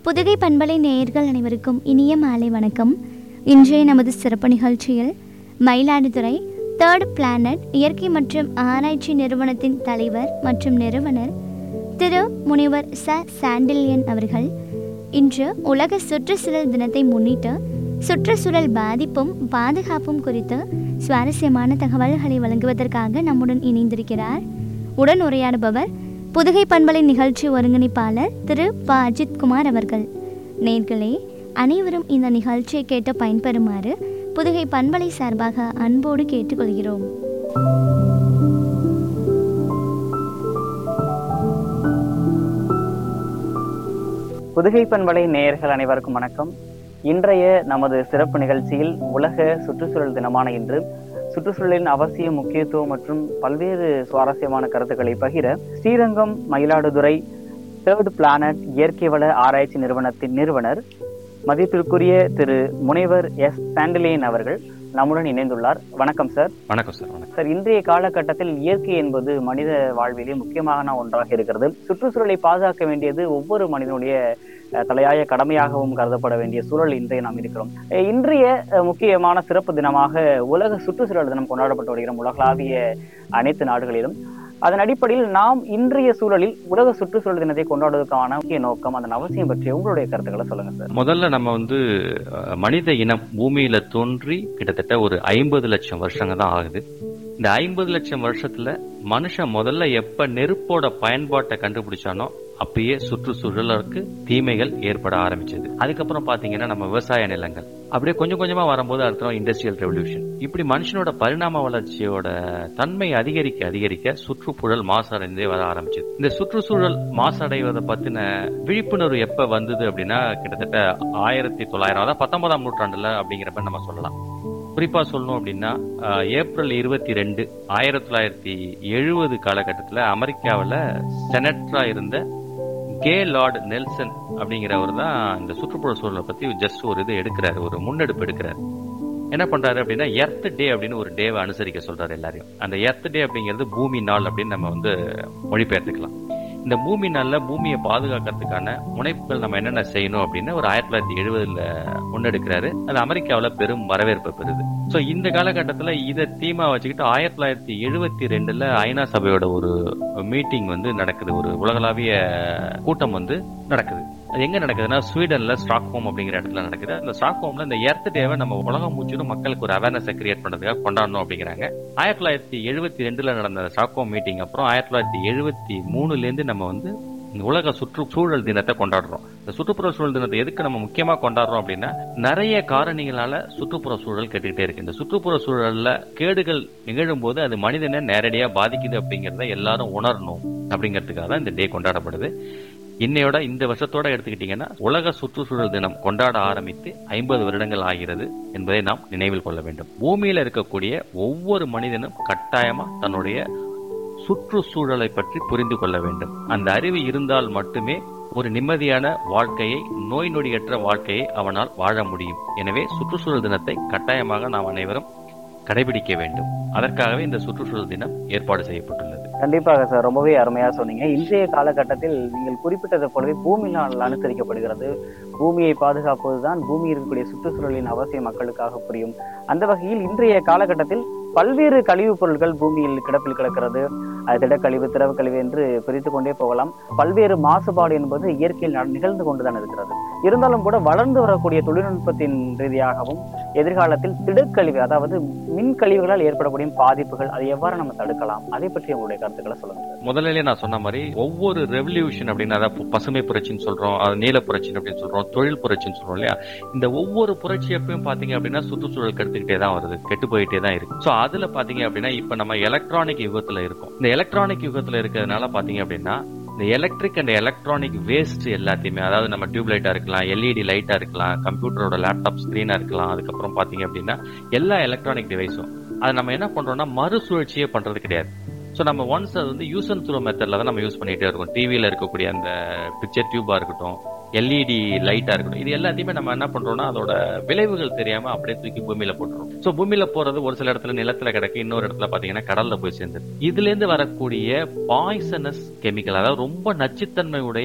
புதுகை பண்பலை நேயர்கள் அனைவருக்கும் இனிய மாலை வணக்கம். இன்றைய நமது சிறப்பு நிகழ்ச்சியில் மயிலாடுதுறை தேர்ட் பிளானட் இயற்கை மற்றும் ஆராய்ச்சி நிறுவனத்தின் தலைவர் மற்றும் நிறுவனர் திரு முனைவர் சாண்டில்யன் அவர்கள் இன்று உலக சுற்றுச்சூழல் தினத்தை முன்னிட்டு சுற்றுச்சூழல் பாதிப்பும் பாதுகாப்பும் குறித்து சுவாரஸ்யமான தகவல்களை வழங்குவதற்காக நம்முடன் இணைந்திருக்கிறார். உடன் உரையாடுபவர் புதுகை பண்பலை நிகழ்ச்சி ஒருங்கிணைப்பாளர் திரு ப. அஜித்குமார் அவர்கள். நேயர்களே, அனைவரும் இந்த நிகழ்ச்சியை கேட்டு பயன்பெறுமாறு புதுகை பண்பலை சார்பாக அன்போடு கேட்டுக்கொள்கிறோம். புதுகை பண்பலை நேயர்கள் அனைவருக்கும் வணக்கம். இன்றைய நமது சிறப்பு நிகழ்ச்சியில் உலக சுற்றுச்சூழல் தினமான இன்று சுற்றுச்சூழலின் அவசியம், முக்கியத்துவம் மற்றும் பல்வேறு சுவாரஸ்யமான கருத்துக்களை பகிர ஸ்ரீரங்கம் மயிலாடுதுறை தேர்ட் பிளானட் இயற்கை வள ஆராய்ச்சி நிறுவனத்தின் நிறுவனர் மதிப்பிற்குரிய திரு முனைவர் சாண்டில்யன் அவர்கள் நம்முடன் இணைந்துள்ளார். வணக்கம் சார். வணக்கம் சார். வணக்கம் சார். இன்றைய காலகட்டத்தில் இயற்கை என்பது மனித வாழ்விலே முக்கியமான ஒன்றாக இருக்கிறது. சுற்றுச்சூழலை பாதுகாக்க வேண்டியது ஒவ்வொரு மனிதனுடைய தலையாய கடமையாகவும் கருதப்பட வேண்டிய சூழல் இன்றைய நாம் இருக்கிறோம். இன்றைய முக்கியமான சிறப்பு தினமாக உலக சுற்றுச்சூழல் தினம் கொண்டாடப்பட்டு வருகிறோம் உலகளாவிய அனைத்து நாடுகளிலும். அதன் அடிப்படையில் நாம் இன்றைய சூழலில் உலக சுற்றுச்சூழல் தினத்தை கொண்டாடுவதற்கான முக்கிய நோக்கம், அதன் அவசியம் பற்றி உங்களுடைய கருத்துக்களை சொல்லுங்க சார். முதல்ல நம்ம மனித இனம் பூமியில தோன்றி கிட்டத்தட்ட ஒரு 50 லட்சம் வருஷங்க தான் ஆகுது. இந்த 50 லட்சம் வருஷத்துல மனுஷன் முதல்ல எப்ப நெருப்போட பயன்பாட்டை கண்டுபிடிச்சானோ அப்பயே சுற்றுச்சூழலுக்கு தீமைகள் ஏற்பட ஆரம்பிச்சது. அதுக்கப்புறம் பாத்தீங்கன்னா நம்ம விவசாய நிலங்கள் அப்படியே கொஞ்சம் கொஞ்சமா வரும்போது அடுத்த இண்டஸ்ட்ரியல் ரெவல்யூஷன். இப்படி மனுஷனோட பரிணாம வளர்ச்சியோட தன்மை அதிகரிக்க அதிகரிக்க சுற்றுச்சூழல் மாசடைந்தே வர ஆரம்பிச்சது. இந்த சுற்றுச்சூழல் மாசடைவதை பத்தின விழிப்புணர்வு எப்ப வந்தது அப்படின்னா கிட்டத்தட்ட 1900 அதாவது 19ஆம் நூற்றாண்டுல அப்படிங்கிறப்ப நம்ம சொல்லலாம். குறிப்பா சொல்லணும் அப்படின்னா ஏப்ரல் 22, 1970 காலகட்டத்தில் அமெரிக்காவில் செனட்டரா இருந்த கே லார்ட் நெல்சன் அப்படிங்கிறவர் தான் இந்த சுற்றுப்புற சூழலை பத்தி ஜஸ்ட் ஒரு இது எடுக்கிறாரு, ஒரு முன்னெடுப்பு எடுக்கிறாரு. என்ன பண்றாரு அப்படின்னா எர்த் டே அப்படின்னு ஒரு டேவை அனுசரிக்க சொல்றாரு எல்லாரையும். அந்த எர்த் டே அப்படிங்கிறது பூமி நாள் அப்படின்னு நம்ம மொழிபெயர்த்துக்கலாம். இந்த பூமி நாள்ல பூமியை பாதுகாக்கிறதுக்கான முனைப்புகள் நம்ம என்னென்ன செய்யணும் அப்படின்னு ஒரு 1970 முன்னெடுக்கிறாரு. அது அமெரிக்காவில் பெரும் வரவேற்பு பெறுது. ஸோ இந்த காலகட்டத்தில் இதை தீமா வச்சுக்கிட்டு 1972 ஐநா சபையோட ஒரு மீட்டிங் நடக்குது, ஒரு உலகளாவிய கூட்டம் நடக்குது. அது எங்க நடக்குதுன்னா ஸ்வீடன்ல ஸ்டாக்ஹோம் அப்படிங்கிற இடத்துல நடக்குது. அந்த ஸ்டாக்ஹோம்ல இந்த எர்த் டேவை நம்ம உலகம் முற்றிலும் மக்களுக்கு ஒரு அவேர்னஸ் கிரியேட் பண்றதுக்காக கொண்டாடணும் அப்படிங்கிறாங்க. 1972 நடந்த ஸ்டாக்ஹோம் மீட்டிங் அப்புறம் 1973 நம்ம உலக சுற்றுச்சூழல் தினத்தை கொண்டாடுறோம். இந்த சுற்றுப்புற சூழல் தினத்தை எதுக்கு நம்ம முக்கியமா கொண்டாடுறோம் அப்படின்னா நிறைய காரணிகளால சுற்றுப்புற சூழல் கேட்டுக்கிட்டே இருக்கு. இந்த சுற்றுப்புற சூழல்ல கேடுகள் நிகழும் போது அது மனிதனை நேரடியா பாதிக்குது அப்படிங்கறத எல்லாரும் உணரணும் அப்படிங்கிறதுக்காக தான் இந்த டே கொண்டாடப்படுது. இன்னையோட இந்த வருஷத்தோட எடுத்துக்கிட்டீங்கன்னா உலக சுற்றுச்சூழல் தினம் கொண்டாட ஆரம்பித்து 50 வருடங்கள் ஆகிறது என்பதை நாம் நினைவில் கொள்ள வேண்டும். பூமியில இருக்கக்கூடிய ஒவ்வொரு மனிதனும் கட்டாயமா தன்னுடைய சுற்றுச்சூழலை பற்றி புரிந்து கொள்ள வேண்டும். அந்த அறிவு இருந்தால் மட்டுமே ஒரு நிம்மதியான வாழ்க்கையை, நோய் நொடியற்ற வாழ்க்கையை அவனால் வாழ முடியும். எனவே சுற்றுச்சூழல் தினத்தை கட்டாயமாக நாம் அனைவரும் கடைபிடிக்க வேண்டும். அதற்காகவே இந்த சுற்றுச்சூழல் தினம் ஏற்பாடு செய்யப்பட்டுள்ளது. கண்டிப்பாக சார், ரொம்பவே அருமையா சொன்னீங்க. இன்றைய காலகட்டத்தில் நீங்கள் குறிப்பிட்டதை போலவே பூமி நாள் அனுசரிக்கப்படுகிறது. பூமியை பாதுகாப்பதுதான் பூமி இருக்கக்கூடிய சுற்றுச்சூழலின் அவசியம் மக்களுக்காக புரியும். அந்த வகையில் இன்றைய காலகட்டத்தில் பல்வேறு கழிவுப் பொருட்கள் பூமியில் கிடப்பில் கிடக்கிறது. அது திடக்கழிவு, திரவ கழிவு என்று பிரித்து கொண்டே போகலாம். பல்வேறு மாசுபாடு என்பது இயற்கையில் நிகழ்ந்து கொண்டுதான் இருக்கிறது. இருந்தாலும் கூட வளர்ந்து வரக்கூடிய தொழில்நுட்பத்தின் ரீதியாகவும் எதிர்காலத்தில் திடக்கழிவு, அதாவது மின் கழிவுகளால் ஏற்படக்கூடிய பாதிப்புகள், அதை எவ்வாறு நம்ம தடுக்கலாம், அதை பற்றி உங்களுடைய கருத்துக்களை சொல்லுங்க. முதலிலே நான் சொன்ன மாதிரி ஒவ்வொரு ரெவல்யூஷன் அப்படின்னு, அதாவது பசுமை புரட்சின்னு சொல்றோம், நீல புரட்சி அப்படின்னு சொல்றோம், தொழில் புரட்சின்னு சொல்றோம் இல்லையா. இந்த ஒவ்வொரு புரட்சி எப்பயும் பாத்தீங்க அப்படின்னா சுற்றுச்சூழல் கெடுத்துக்கிட்டே தான் வருது, கெட்டு போயிட்டே தான் இருக்கு. சோ அதுல பாத்தீங்க அப்படின்னா இப்ப நம்ம எலக்ட்ரானிக் யுகத்துல இருக்கோம். இந்த எலக்ட்ரானிக் யுகத்துல இருக்கிறதுனால பாத்தீங்க அப்படின்னா இந்த எலக்ட்ரிக் அண்ட் எலக்ட்ரானிக் வேஸ்ட் எல்லாத்தையுமே, அதாவது நம்ம டியூப் லைட்டா இருக்கலாம், எல்இடி லைட்டா இருக்கலாம், கம்ப்யூட்டரோட லேப்டாப் ஸ்கிரீனா இருக்கலாம், அதுக்கப்புறம் பாத்தீங்க அப்படின்னா எல்லா எலக்ட்ரானிக் டிவைஸும் அதை நம்ம என்ன பண்றோம்னா மறுசுழற்சியே பண்றது கிடையாது. ஸோ நம்ம ஒன்ஸ் அது யூஸ் அண்ட் த்ரோ மெத்தட்ல தான் நம்ம யூஸ் பண்ணிட்டே இருக்கோம். டிவியில இருக்கக்கூடிய அந்த பிக்சர் டியூபா இருக்கட்டும், எல்இடி லைட்டா இருக்கட்டும், இது எல்லாத்தையுமே நம்ம என்ன பண்றோம்னா அதோட விளைவுகள் தெரியாம அப்படியே தூக்கி பூமியில போட்டுரும். ஸோ பூமியில போறது ஒரு சில இடத்துல நிலத்துல கிடக்கு, இன்னொரு இடத்துல பாத்தீங்கன்னா கடல்ல போய் சேர்ந்து இதுல இருந்து வரக்கூடிய பாய்சனஸ் கெமிக்கல், அதாவது ரொம்ப நச்சுத்தன்மை உடைய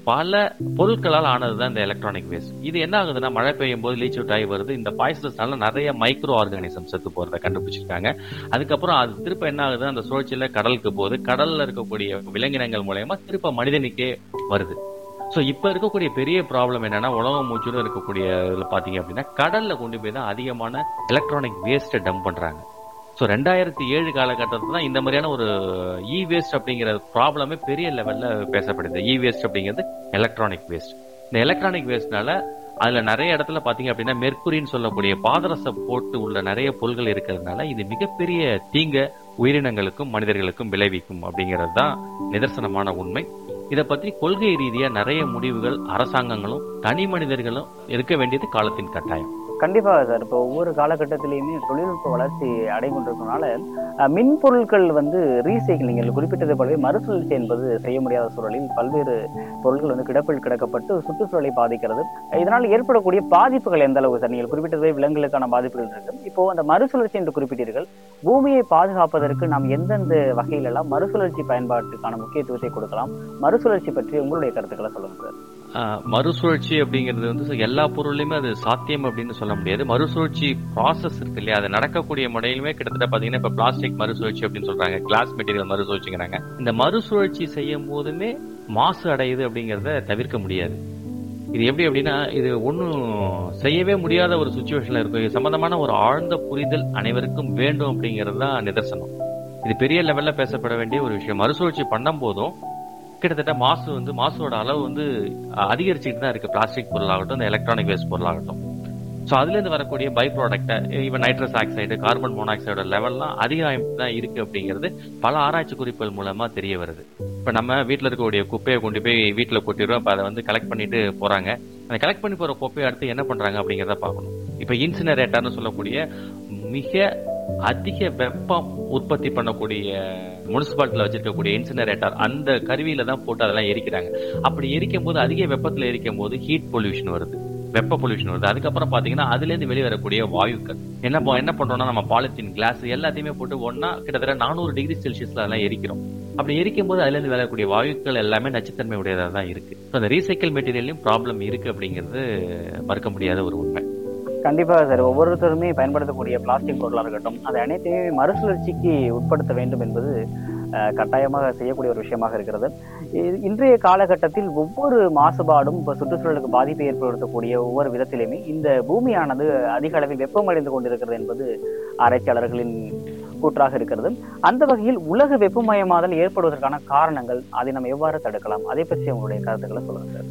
பல பொருட்களால் ஆனதுதான் இந்த எலக்ட்ரானிக் வேஸ்ட். இது என்ன ஆகுதுன்னா, மழை பெய்யும் போது லீச் அவுட் ஆகி வருது. இந்த பாய்சனஸ்னால நிறைய மைக்ரோ ஆர்கானிசம் செத்து போறதை கண்டுபிடிச்சிருக்காங்க. அதுக்கப்புறம் அது திருப்ப என்ன ஆகுது, அந்த சுழற்சியில கடலுக்கு போகுது. கடல்ல இருக்கக்கூடிய விலங்கினங்கள் மூலயமா திருப்ப மனிதனுக்கே வருது. சோ இப்ப இருக்கக்கூடிய பெரிய ப்ராப்ளம் என்னன்னா, உலகம் மூச்சுன்னு இருக்கக்கூடிய இதுல பாத்தீங்க அப்படின்னா, கடல்ல கொண்டு போய் தான் அதிகமான எலக்ட்ரானிக் வேஸ்ட்டை டம்ப் பண்றாங்க. ஸோ 2007 காலகட்டத்தில் தான் இந்த மாதிரியான ஒரு இ வேஸ்ட் அப்படிங்கிற ப்ராப்ளமே பெரிய லெவல்ல பேசப்படுது. இ வேஸ்ட் அப்படிங்கிறது எலக்ட்ரானிக் வேஸ்ட். இந்த எலக்ட்ரானிக் வேஸ்ட்னால அதுல நிறைய இடத்துல பாத்தீங்க அப்படின்னா மெர்க்குரின்னு சொல்லக்கூடிய பாதரசம் போட்டு உள்ள நிறைய பொருட்கள் இருக்கிறதுனால இது மிகப்பெரிய தீங்க உயிரினங்களுக்கும் மனிதர்களுக்கும் விளைவிக்கும் அப்படிங்கிறது தான் நிதர்சனமான உண்மை. இதை பற்றி கொள்கை ரீதியா நிறைய முடிவுகள் அரசாங்கங்களும் தனி மனிதர்களும் இருக்க வேண்டியது காலத்தின் கட்டாயம். கண்டிப்பாக சார். இப்போ ஒவ்வொரு காலகட்டத்திலையுமே தொழில்நுட்ப வளர்ச்சி அடைகொண்டிருக்கனால மின்பொருட்கள் ரீசைக்கிள், நீங்கள் குறிப்பிட்டது போலவே மறுசுழற்சி என்பது செய்ய முடியாத சூழலில் பல்வேறு பொருட்கள் கிடப்பில் கிடக்கப்பட்டு சுற்றுச்சூழலை பாதிக்கிறது. இதனால் ஏற்படக்கூடிய பாதிப்புகள் எந்த அளவுக்கு சார்? நீங்கள் குறிப்பிட்டதே விலங்குகளுக்கான பாதிப்புகள் இருக்கு. இப்போ அந்த மறுசுழற்சி என்று குறிப்பிட்டீர்கள். பூமியை பாதுகாப்பதற்கு நாம் எந்தெந்த வகையிலெல்லாம் மறுசுழற்சி பயன்பாட்டுக்கான முக்கியத்துவத்தை கொடுக்கலாம்? மறுசுழற்சி பற்றி உங்களுடைய கருத்துக்களை சொல்லுங்க சார். மறுசுழற்சி அப்படிங்கிறது எல்லா பொருளையுமே அது சாத்தியம் அப்படின்னு சொல்ல முடியாது. மறுசுழற்சி ப்ராசஸ் இருக்கு இல்லையா, அது நடக்கக்கூடிய முறையிலுமே கிட்டத்தட்ட பாத்தீங்கன்னா இப்ப பிளாஸ்டிக் மறுசுழற்சி அப்படின்னு சொல்றாங்க, கிளாஸ் மெட்டீரியல் மறுசுழற்சிங்கிறாங்க. இந்த மறுசுழற்சி செய்யும் போதுமே மாசு அடையுது அப்படிங்கறத தவிர்க்க முடியாது. இது எப்படி அப்படின்னா, இது ஒன்னும் செய்யவே முடியாத ஒரு சுச்சுவேஷன்ல இருக்கும். இது சம்பந்தமான ஒரு ஆழ்ந்த புரிதல் அனைவருக்கும் வேண்டும் அப்படிங்கிறது தான் நிதர்சனம். இது பெரிய லெவல்ல பேசப்பட வேண்டிய ஒரு விஷயம். மறுசுழற்சி பண்ணும் போதும் கிட்டத்தட்ட மாசோட அளவு அதிகரிச்சுட்டு தான் இருக்கு. பிளாஸ்டிக் பொருளாகட்டும், இந்த எலக்ட்ரானிக் வேஸ்ட் பொருளாகட்டும். ஸோ அதுல இருந்து வரக்கூடிய by product, even nitrous oxide, carbon மோனாக்சைடோட லெவல்லாம் அதிகம் தான் இருக்கு அப்படிங்கிறது பல ஆராய்ச்சி குறிப்புகள் மூலமா தெரிய வருது. இப்ப நம்ம வீட்டுல இருக்கக்கூடிய குப்பையை கொண்டு போய் வீட்டுல கொட்டிடுறோம். இப்ப அதை கலெக்ட் பண்ணிட்டு போறாங்க. அந்த கலெக்ட் பண்ணி போற குப்பையை அடுத்து என்ன பண்றாங்க அப்படிங்கிறத பார்க்கணும். இப்ப இன்சினரேட்டர்னு சொல்லக்கூடிய மிக அதிக வெப்பம் உற்பத்தி பண்ணக்கூடிய முனிசிபாலிட்டியில வச்சிருக்கக்கூடிய இன்சினரேட்டர், அந்த கருவியில தான் போட்டு அதெல்லாம் எரிக்கிறாங்க. அப்படி எரிக்கும் போது அதிக வெப்பத்துல எரிக்கும் போது ஹீட் பொல்யூஷன் வருது, வெப்ப பொல்யூஷன் வருது. அதுக்கப்புறம் பாத்தீங்கன்னா அதுல இருந்து வெளிவரக்கூடிய வாயுக்கள் என்ன பண்றோம்னா, நம்ம பாலித்தீன், கிளாஸ் எல்லாத்தையுமே போட்டு ஒன்னா கிட்டத்தட்ட 400 டிகிரி செல்சியஸ்ல அதெல்லாம் எரிக்கிறோம். அப்படி எரிக்கும் போது அதுல இருந்து வரக்கூடிய வாயுக்கள் எல்லாமே நச்சுத்தன்மை உடையதாக தான் இருக்கு. அந்த ரீசைக்கிள் மெட்டீரியல்லையும் ப்ராப்ளம் இருக்கு அப்படிங்கிறது மறுக்க முடியாத ஒரு உண்மை. கண்டிப்பாக சார். ஒவ்வொருத்தருமே பயன்படுத்தக்கூடிய பிளாஸ்டிக் பொருளாக இருக்கட்டும், அதை அனைத்தையுமே மறுசுழற்சிக்கு உட்படுத்த வேண்டும் என்பது கட்டாயமாக செய்யக்கூடிய ஒரு விஷயமாக இருக்கிறது. இன்றைய காலகட்டத்தில் ஒவ்வொரு மாசுபாடும் இப்போ சுற்றுச்சூழலுக்கு பாதிப்பை ஏற்படுத்தக்கூடிய ஒவ்வொரு விதத்திலுமே இந்த பூமியானது அதிக அளவில் வெப்பமடைந்து கொண்டிருக்கிறது என்பது ஆராய்ச்சியாளர்களின் கூற்றாக இருக்கிறது. அந்த வகையில் உலக வெப்பமயமாதல் ஏற்படுவதற்கான காரணங்கள், அதை நம்ம எவ்வாறு தடுக்கலாம், அதை பற்றி உங்களுடைய கருத்துக்களை சொல்லுங்க சார்.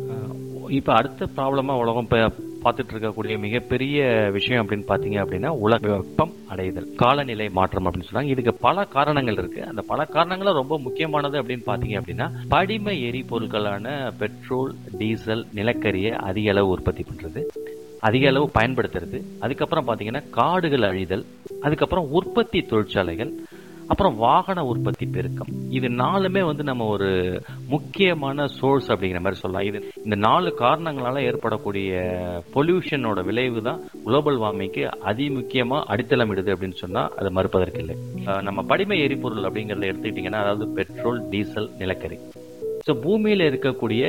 இப்ப அடுத்த ப்ராப்ளமா உலகம் பார்த்துட்டு இருக்கக்கூடிய மிகப்பெரிய விஷயம் அப்படின்னு பாத்தீங்க அப்படின்னா, உலக வெப்பம் அடைதல், காலநிலை மாற்றம் அப்படின்னு சொல்றாங்க. இதுக்கு பல காரணங்கள் இருக்கு. அந்த பல காரணங்களும் ரொம்ப முக்கியமானது அப்படின்னு பாத்தீங்க அப்படின்னா, படிம எரிபொருட்களான பெட்ரோல், டீசல், நிலக்கரியை அதிக அளவு உற்பத்தி பண்றது, அதிக அளவு பயன்படுத்துறது, அதுக்கப்புறம் பாத்தீங்கன்னா காடுகள் அழிதல், அதுக்கப்புறம் உற்பத்தி தொழிற்சாலைகள், அப்புறம் வாகன உற்பத்தி பெருக்கம். இது நாலுமே நம்ம ஒரு முக்கியமான சோர்ஸ் அப்படிங்கிற மாதிரி சொல்லலாம். இது இந்த 4 காரணங்களால ஏற்படக்கூடிய பொல்யூஷனோட விளைவு தான் குளோபல் வார்மிங்க்கு அதிமுக்கியமா அடித்தளமிடுது அப்படின்னு சொன்னா அது மறுப்பதற்கு இல்லை. நம்ம படிம எரிபொருள் அப்படிங்கறத எடுத்துக்கிட்டீங்கன்னா, அதாவது பெட்ரோல், டீசல், நிலக்கரி. ஸோ பூமியில இருக்கக்கூடிய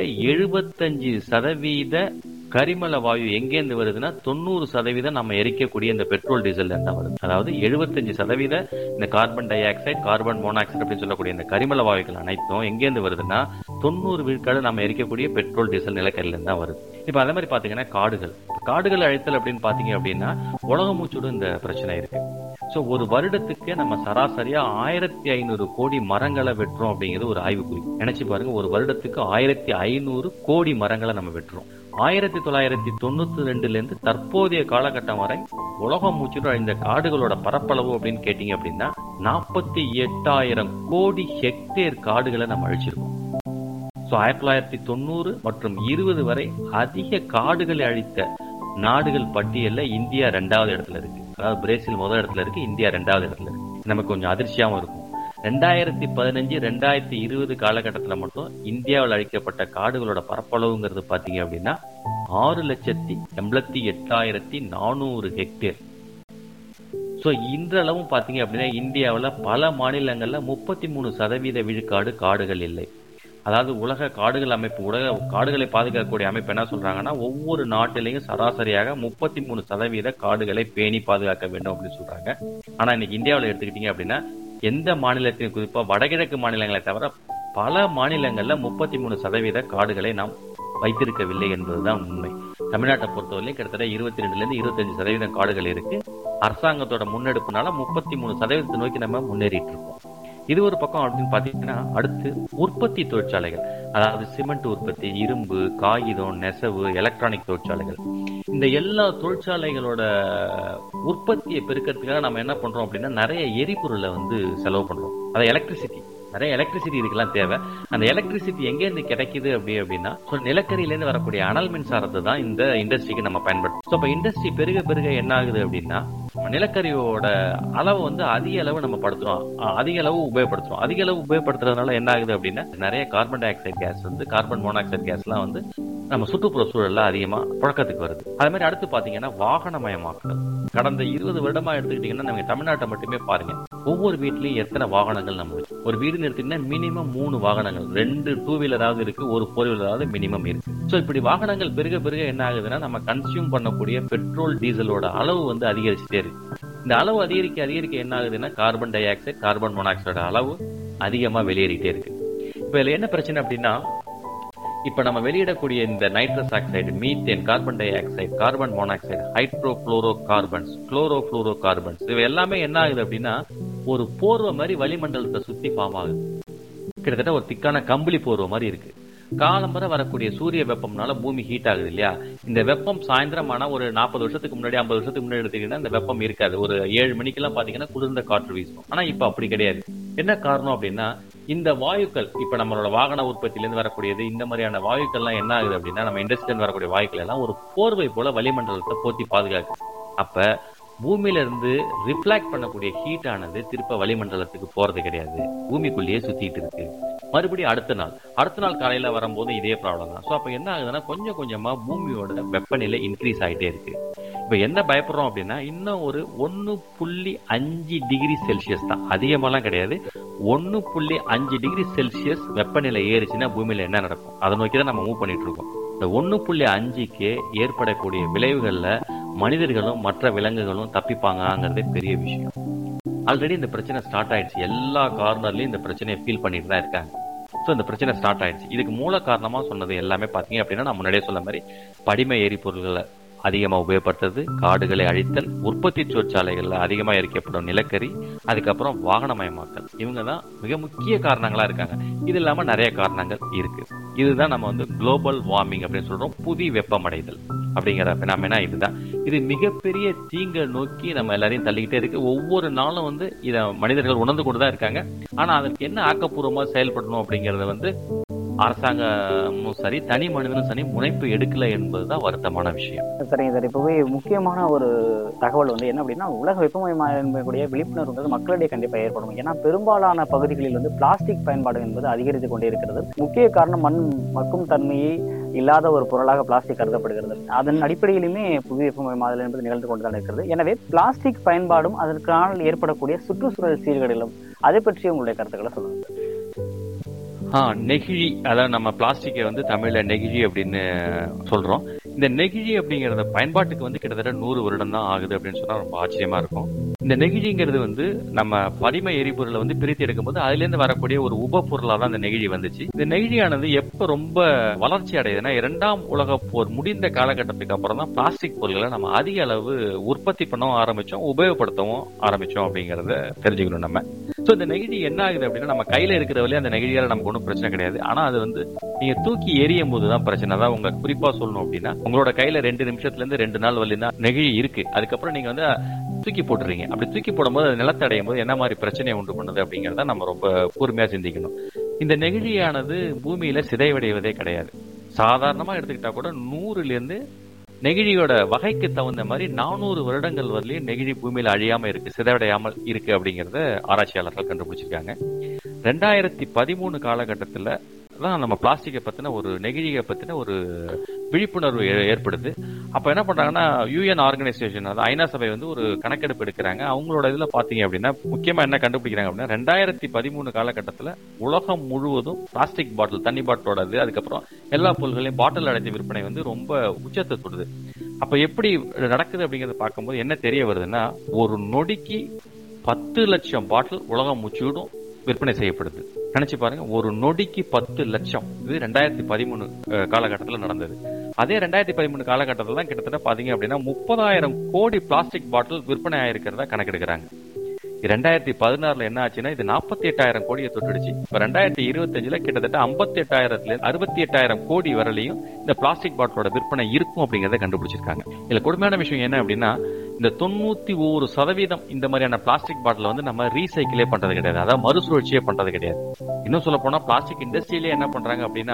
75% கரிமல வாயு எங்கேருந்து வருதுன்னா 90% நம்ம எரிக்கக்கூடிய இந்த பெட்ரோல், டீசல் தான் வருது. அதாவது 75% இந்த carbon dioxide, carbon monoxide அப்படின்னு சொல்லக்கூடிய இந்த கரிமல வாயுக்கள் அனைத்தும் எங்கேருந்து வருதுன்னா 90 விழுக்காடு நம்ம எரிக்கக்கூடிய பெட்ரோல், டீசல், நிலக்கரியில இருந்து தான் வருது. இப்ப அதே மாதிரி பாத்தீங்கன்னா காடுகள் அழித்தல் அப்படின்னு பாத்தீங்க அப்படின்னா உலக மூச்சோடு இந்த பிரச்சனை இருக்கு. சோ ஒரு வருடத்துக்கு நம்ம சராசரியா 1500 கோடி மரங்களை வெட்டுறோம் அப்படிங்கிறது ஒரு ஆய்வு குறிப்பு. நினைச்சு பாருங்க, ஒரு வருடத்துக்கு 1500 கோடி மரங்களை நம்ம வெட்டுறோம். 1992 இருந்து தற்போதைய காலகட்டம் வரை உலகம் மூச்சுட்டு இந்த காடுகளோட பரப்பளவு அப்படின்னு கேட்டீங்க அப்படின்னா 48,000 கோடி ஹெக்டேர் காடுகளை நம்ம அழிச்சிருக்கோம். 1990 மற்றும் 20 வரை அதிக காடுகளை அழித்த நாடுகள் பட்டியல்ல இந்தியா 2வது இடத்துல இருக்கு. அதாவது பிரேசில் முதல் இடத்துல இருக்கு, இந்தியா 2வது இடத்துல இருக்கு. நமக்கு கொஞ்சம் அதிர்ச்சியாவும் இருக்கும். 2015, 2020 காலகட்டத்துல மட்டும் இந்தியாவில் அழிக்கப்பட்ட காடுகளோட பரப்பளவுங்கிறது பாத்தீங்க அப்படின்னா 6,88,400 ஹெக்டேர். சோ இன்றளவும் பாத்தீங்க அப்படின்னா இந்தியாவில் பல மாநிலங்கள்ல 33% விழுக்காடு காடுகள் இல்லை. அதாவது உலக காடுகள் அமைப்பு, உலக காடுகளை பாதுகாக்கக்கூடிய அமைப்பு என்ன சொல்றாங்கன்னா, ஒவ்வொரு நாட்டிலையும் சராசரியாக 33% காடுகளை பேணி பாதுகாக்க வேண்டும் அப்படின்னு சொல்றாங்க. ஆனா இன்னைக்கு இந்தியாவில் எடுத்துக்கிட்டீங்க அப்படின்னா, எந்த மாநிலத்தையும், குறிப்பா வடகிழக்கு மாநிலங்களை தவிர பல மாநிலங்கள்ல 33% காடுகளை நாம் வைத்திருக்கவில்லை என்பதுதான் உண்மை. தமிழ்நாட்டை பொறுத்தவரையிலும் கிட்டத்தட்ட 22-25% காடுகள் இருக்கு. அரசாங்கத்தோட முன்னெடுப்புனால 33% நோக்கி நம்ம முன்னேறிட்டு இருக்கோம். இது ஒரு பக்கம் அப்படின்னு பாத்தீங்கன்னா, அடுத்து உற்பத்தி தொழிற்சாலைகள், அதாவது சிமெண்ட் உற்பத்தி, இரும்பு, காகிதம், நெசவு, எலக்ட்ரானிக் தொழிற்சாலைகள், இந்த எல்லா தொழிற்சாலைகளோட உற்பத்தியை பெருக்கிறதுக்காக நம்ம என்ன பண்றோம் அப்படின்னா, நிறைய எரிபொருளை செலவு பண்றோம். அதாவது எலக்ட்ரிசிட்டி, நிறைய எலக்ட்ரிசிட்டி இதுக்கெல்லாம் தேவை. அந்த எலக்ட்ரிசிட்டி எங்க இருந்து கிடைக்குது அப்படின்னா, நிலக்கரியில இருந்து வரக்கூடிய அனல் மின்சாரத்தை தான் இந்த இண்டஸ்ட்ரிக்கு நம்ம பயன்படுத்தும். இப்ப இண்டஸ்ட்ரி பெருக பெருக என்ன ஆகுது அப்படின்னா, நிலக்கரியோட அளவு அதிக அளவு நம்ம படுத்துறோம், அதிக அளவு உபயோகப்படுத்துறோம். அதிக அளவு உபயோகப்படுத்துறதுனால என்ன ஆகுது அப்படின்னா, நிறைய carbon dioxide gas carbon monoxide gas எல்லாம் நம்ம சுற்றுப்புற சூழல்ல அதிகமா புழக்கத்துக்கு வருது. அது மாதிரி அடுத்து பாத்தீங்கன்னா வாகனமயமாக்கல். கடந்த 20 வருடமா எடுத்துக்கிட்டீங்கன்னா, நம்ம தமிழ்நாட்டை மட்டுமே பாருங்க, ஒவ்வொரு வீட்லயும் எத்தனை வாகனங்கள் நம்ம இருக்கு. ஒரு வீடு எடுத்தீங்கன்னா மினிமம் 3 வாகனங்கள், 2 டூ வீலராவது இருக்கு, ஒரு 4 வீலராவது மினிமம் இருக்கு. சோ இப்படி வாகனங்கள் பெருக பெருக என்ன ஆகுதுன்னா, நம்ம கன்சியூம் பண்ணக்கூடிய பெட்ரோல் டீசலோட அளவு அதிகரிச்சுட்டே இருக்கு. இந்த அளவு அதிகரிக்க அதிகரிக்க என்ன ஆகுதுன்னா, carbon dioxide, carbon monoxide அளவு அதிகமா வெளியேறிட்டே இருக்கு. இப்ப இதுல என்ன பிரச்சனை அப்படின்னா, இப்ப நம்ம வெளியிடக்கூடிய இந்த nitrous oxide, methane, carbon dioxide, carbon monoxide, hydrochlorocarbons, chlorofluorocarbons, இவை எல்லாமே என்ன ஆகுது அப்படின்னா, ஒரு போர்வை மாதிரி வளிமண்டலத்தை சுத்தி ஃபார்ம் ஆகுது. கிட்டத்தட்ட ஒரு திக்கான கம்பளி போர்வை மாதிரி இருக்கு. காலம்பரை வரக்கூடிய சூரிய வெப்பம்னால பூமி ஹீட் ஆகுது இல்லையா? இந்த வெப்பம் சாயந்தரம் ஆனா ஒரு 40 வருஷத்துக்கு முன்னாடி, 50 வருஷத்துக்கு முன்னாடி எடுத்துக்கிட்டீங்கன்னா இந்த வெப்பம் இருக்காது. ஒரு 7 மணிக்கெல்லாம் பாத்தீங்கன்னா குளிர்ந்த காற்று வீசும். ஆனா இப்ப அப்படி கிடையாது. என்ன காரணம் அப்படின்னா, இந்த வாயுக்கள், இப்ப நம்மளோட வாகன உற்பத்தியில இருந்து வரக்கூடியது, இந்த மாதிரியான வாயுக்கள் எல்லாம் என்ன ஆகுது அப்படின்னா, நம்ம இண்டஸ்ட்ரியில வரக்கூடிய வாயுக்கள் எல்லாம் ஒரு போர்வை போல வளிமண்டலத்தை போத்தி பாதுகாக்குது. அப்ப பூமியில இருந்து ரிஃப்ளாக்ட் பண்ணக்கூடிய ஹீட் ஆனது திருப்ப வளிமண்டலத்துக்கு போறது கிடையாது, பூமிக்குள்ளேயே சுத்திட்டு இருக்கு. மறுபடியும் அடுத்த நாள் காலையில வரும்போது இதே ப்ராப்ளம் தான். சோ அப்ப என்ன ஆகுதுன்னா, கொஞ்சம் கொஞ்சமா பூமியோட வெப்பநிலை இன்க்ரீஸ் ஆயிட்டே இருக்கு. இப்ப என்ன பயப்படுறோம் அப்படின்னா, இன்னும் ஒரு 1.5 டிகிரி செல்சியஸ் தான், அதிகமாலாம் கிடையாது, 1.5 டிகிரி செல்சியஸ் வெப்பநிலை ஏறிச்சுன்னா பூமியில என்ன நடக்கும், அதை நோக்கிதான் நம்ம மூவ் பண்ணிட்டு இருக்கோம். இந்த 1.5க்கு ஏற்படக்கூடிய விளைவுகள்ல மனிதர்களும் மற்ற விலங்குகளும் தப்பிப்பாங்கிறதே பெரிய விஷயம். ஆல்ரெடி இந்த பிரச்சனை ஸ்டார்ட் ஆயிடுச்சு. எல்லா கார்னர்லயும் இந்த பிரச்சனையை ஃபீல் பண்ணிட்டு தான் இருக்காங்க. சோ இந்த பிரச்சனை ஸ்டார்ட் ஆயிடுச்சு. இதுக்கு மூல காரணமா சொன்னது எல்லாமே பாத்தீங்க அப்படின்னா, நான் முன்னாடியே சொன்ன மாதிரி படிம எரிபொருள்களை அதிகமா உபயோகப்படுத்துறது, காடுகளை அழித்தல், உற்பத்தி தொழிற்சாலைகள்ல அதிகமா எரிக்கப்படும் நிலக்கரி, அதுக்கப்புறம் வாகனமயமாக்கல், இவங்க தான் மிக முக்கிய காரணங்களா இருக்காங்க. இது இல்லாம நிறைய காரணங்கள் இருக்கு. இதுதான் நம்ம குளோபல் வார்மிங் அப்படின்னு சொல்றோம், புவி வெப்பமடைதல் அப்படிங்கிற பினாமினா. இதுதான் இது மிகப்பெரிய தீங்கை நோக்கி நம்ம எல்லாரையும் தள்ளிக்கிட்டே இருக்கு. ஒவ்வொரு நாளும் இத மனிதர்கள் உணர்ந்து கொண்டுதான் இருக்காங்க. ஆனா அதற்கு என்ன ஆக்கப்பூர்வமா செயல்படணும் அப்படிங்கறத அரசாங்கமும் சரி, தனி மனிதனும் சரி முனைப்பு எடுக்கல என்பதுதான் வருத்தமான விஷயம். சரிங்க சார். இப்பவே முக்கியமான ஒரு தகவல் என்ன அப்படின்னா, உலக வெப்பமயமாகக்கூடிய விழிப்புணர்வு மக்களிடையே கண்டிப்பா ஏற்படும். ஏன்னா பெரும்பாலான பகுதிகளில் பிளாஸ்டிக் பயன்பாடு என்பது அதிகரித்து கொண்டே இருக்கிறது. முக்கிய காரணம் மண் மக்கும் தன்மையை இல்லாத ஒரு பொருளாக பிளாஸ்டிக் கருதப்படுகிறது. அதன் அடிப்படையிலுமே புவி வெப்பமயமாதல் என்பது நிகழ்ந்து கொண்டுதான் இருக்கிறது. எனவே பிளாஸ்டிக் பயன்பாடும் அதற்கான ஏற்படக்கூடிய சுற்றுச்சூழல் சீர்கேடுகளும், அதை பற்றி உங்களுடைய கருத்துக்களை சொல்லுங்க. நெகிழி, அதாவது நம்ம பிளாஸ்டிக்கை தமிழ்ல நெகிழி அப்படின்னு சொல்றோம். இந்த நெகிழி அப்படிங்கறத பயன்பாட்டுக்கு கிட்டத்தட்ட 100 வருடம் தான் ஆகுது அப்படின்னு சொன்னா ரொம்ப ஆச்சரியமா இருக்கும். இந்த நெகிழிங்கிறது நம்ம படிம எரிபொருளை பிரித்து எடுக்கும்போது அதுல இருந்து வரக்கூடிய ஒரு உப பொருளா தான் இந்த நெகிழி வந்துச்சு. இந்த நெகிழியானது எப்ப ரொம்ப வளர்ச்சி அடையுதுன்னா, 2ஆம் உலக போர் முடிந்த காலகட்டத்துக்கு அப்புறம் தான் பிளாஸ்டிக் பொருட்களை நம்ம அதிக அளவு உற்பத்தி பண்ணவும் ஆரம்பிச்சோம், உபயோகப்படுத்தவும் ஆரம்பிச்சோம் அப்படிங்கறத தெரிஞ்சுக்கணும் நம்ம. சோ இந்த நெகிழி என்ன ஆகுது அப்படின்னா, நம்ம கையில இருக்கிறதுலயே அந்த நெகிழியால நமக்கு ஒன்றும் பிரச்சனை கிடையாது. ஆனா அது நீங்க தூக்கி எரியும் போதுதான் பிரச்சனை. அதான் உங்க குறிப்பா சொல்லணும் அப்படின்னா, உங்களோட கையில 2 நிமிஷத்துல இருந்து 2 நாள் வரலாம் நெகிழி இருக்கு, அதுக்கப்புறம் நீங்க தூக்கி போட்டுறீங்க. அப்படி தூக்கி போடும்போது அது நிலத்தை அடையும் போது என்ன மாதிரி பிரச்சனையை உண்டு பண்ணுது அப்படிங்கறத நம்ம ரொம்ப கூர்மையா சிந்திக்கணும். இந்த நெகிழியானது பூமியில சிதைவடைவதே கிடையாது. சாதாரணமா எடுத்துக்கிட்டா கூட 100ல இருந்து நெகிழியோட வகைக்கு தகுந்த மாதிரி 400 வருடங்கள் வரலையும் நெகிழி பூமியில அழியாம இருக்கு, சிதைவடையாமல் இருக்கு அப்படிங்கறத ஆராய்ச்சியாளர்கள் கண்டுபிடிச்சிருக்காங்க. 2013 காலகட்டத்துல தான் நம்ம பிளாஸ்டிக்கை பத்தின ஒரு நெகிழியை பத்தின ஒரு விழிப்புணர்வு ஏற்படுது. அப்ப என்ன பண்றாங்கன்னா யுஎன் ஆர்கனைசேஷன், அதாவது ஐநா சபை வந்து ஒரு கணக்கெடுப்பு எடுக்கிறாங்க. அவங்களோட இதுல பாத்தீங்க அப்படின்னா முக்கியமா என்ன கண்டுபிடிக்கிறாங்க அப்படின்னா 2013 காலகட்டத்துல உலகம் முழுவதும் பிளாஸ்டிக் பாட்டில், தண்ணி பாட்டிலோட இது, அதுக்கப்புறம் எல்லா பொருள்களையும் பாட்டில் அடைத்த விற்பனை வந்து ரொம்ப உச்சத்தை தொடுது. அப்ப எப்படி நடக்குது அப்படிங்கறத பார்க்கும்போது என்ன தெரிய வருதுன்னா, ஒரு நொடிக்கு 10 லட்சம் பாட்டில் உலகம் முழுவதும் விற்பனை செய்யப்படுது. நினைச்சு பாருங்க, ஒரு நொடிக்கு 10 லட்சம். இது 2013 காலகட்டத்தில் நடந்தது. அதே 2013 காலகட்டத்தில் தான் கிட்டத்தட்ட பாத்தீங்க அப்படின்னா 30,000 கோடி பிளாஸ்டிக் பாட்டில் விற்பனை ஆயிருக்கிறதா கணக்கெடுக்கிறாங்க. 2016 என்ன ஆச்சுன்னா இது 48,000 கோடியை தொட்டுடுச்சு. இப்ப 2025 கிட்டத்தட்ட 68,000 கோடி வரலையும் இந்த பிளாஸ்டிக் பாட்டிலோட விற்பனை இருக்கும் அப்படிங்கறத கண்டுபிடிச்சிருக்காங்க. இதுல கொடுமையான விஷயம் என்ன அப்படின்னா, இந்த 91% இந்த மாதிரியான பிளாஸ்டிக் பாட்டில் வந்து நம்ம ரீசைக்கிளே பண்றது கிடையாது, அதாவது மறுசுழற்சியே பண்றது கிடையாது. இன்னும் சொல்ல போனா பிளாஸ்டிக் இண்டஸ்ட்ரியிலே என்ன பண்றாங்க அப்படின்னா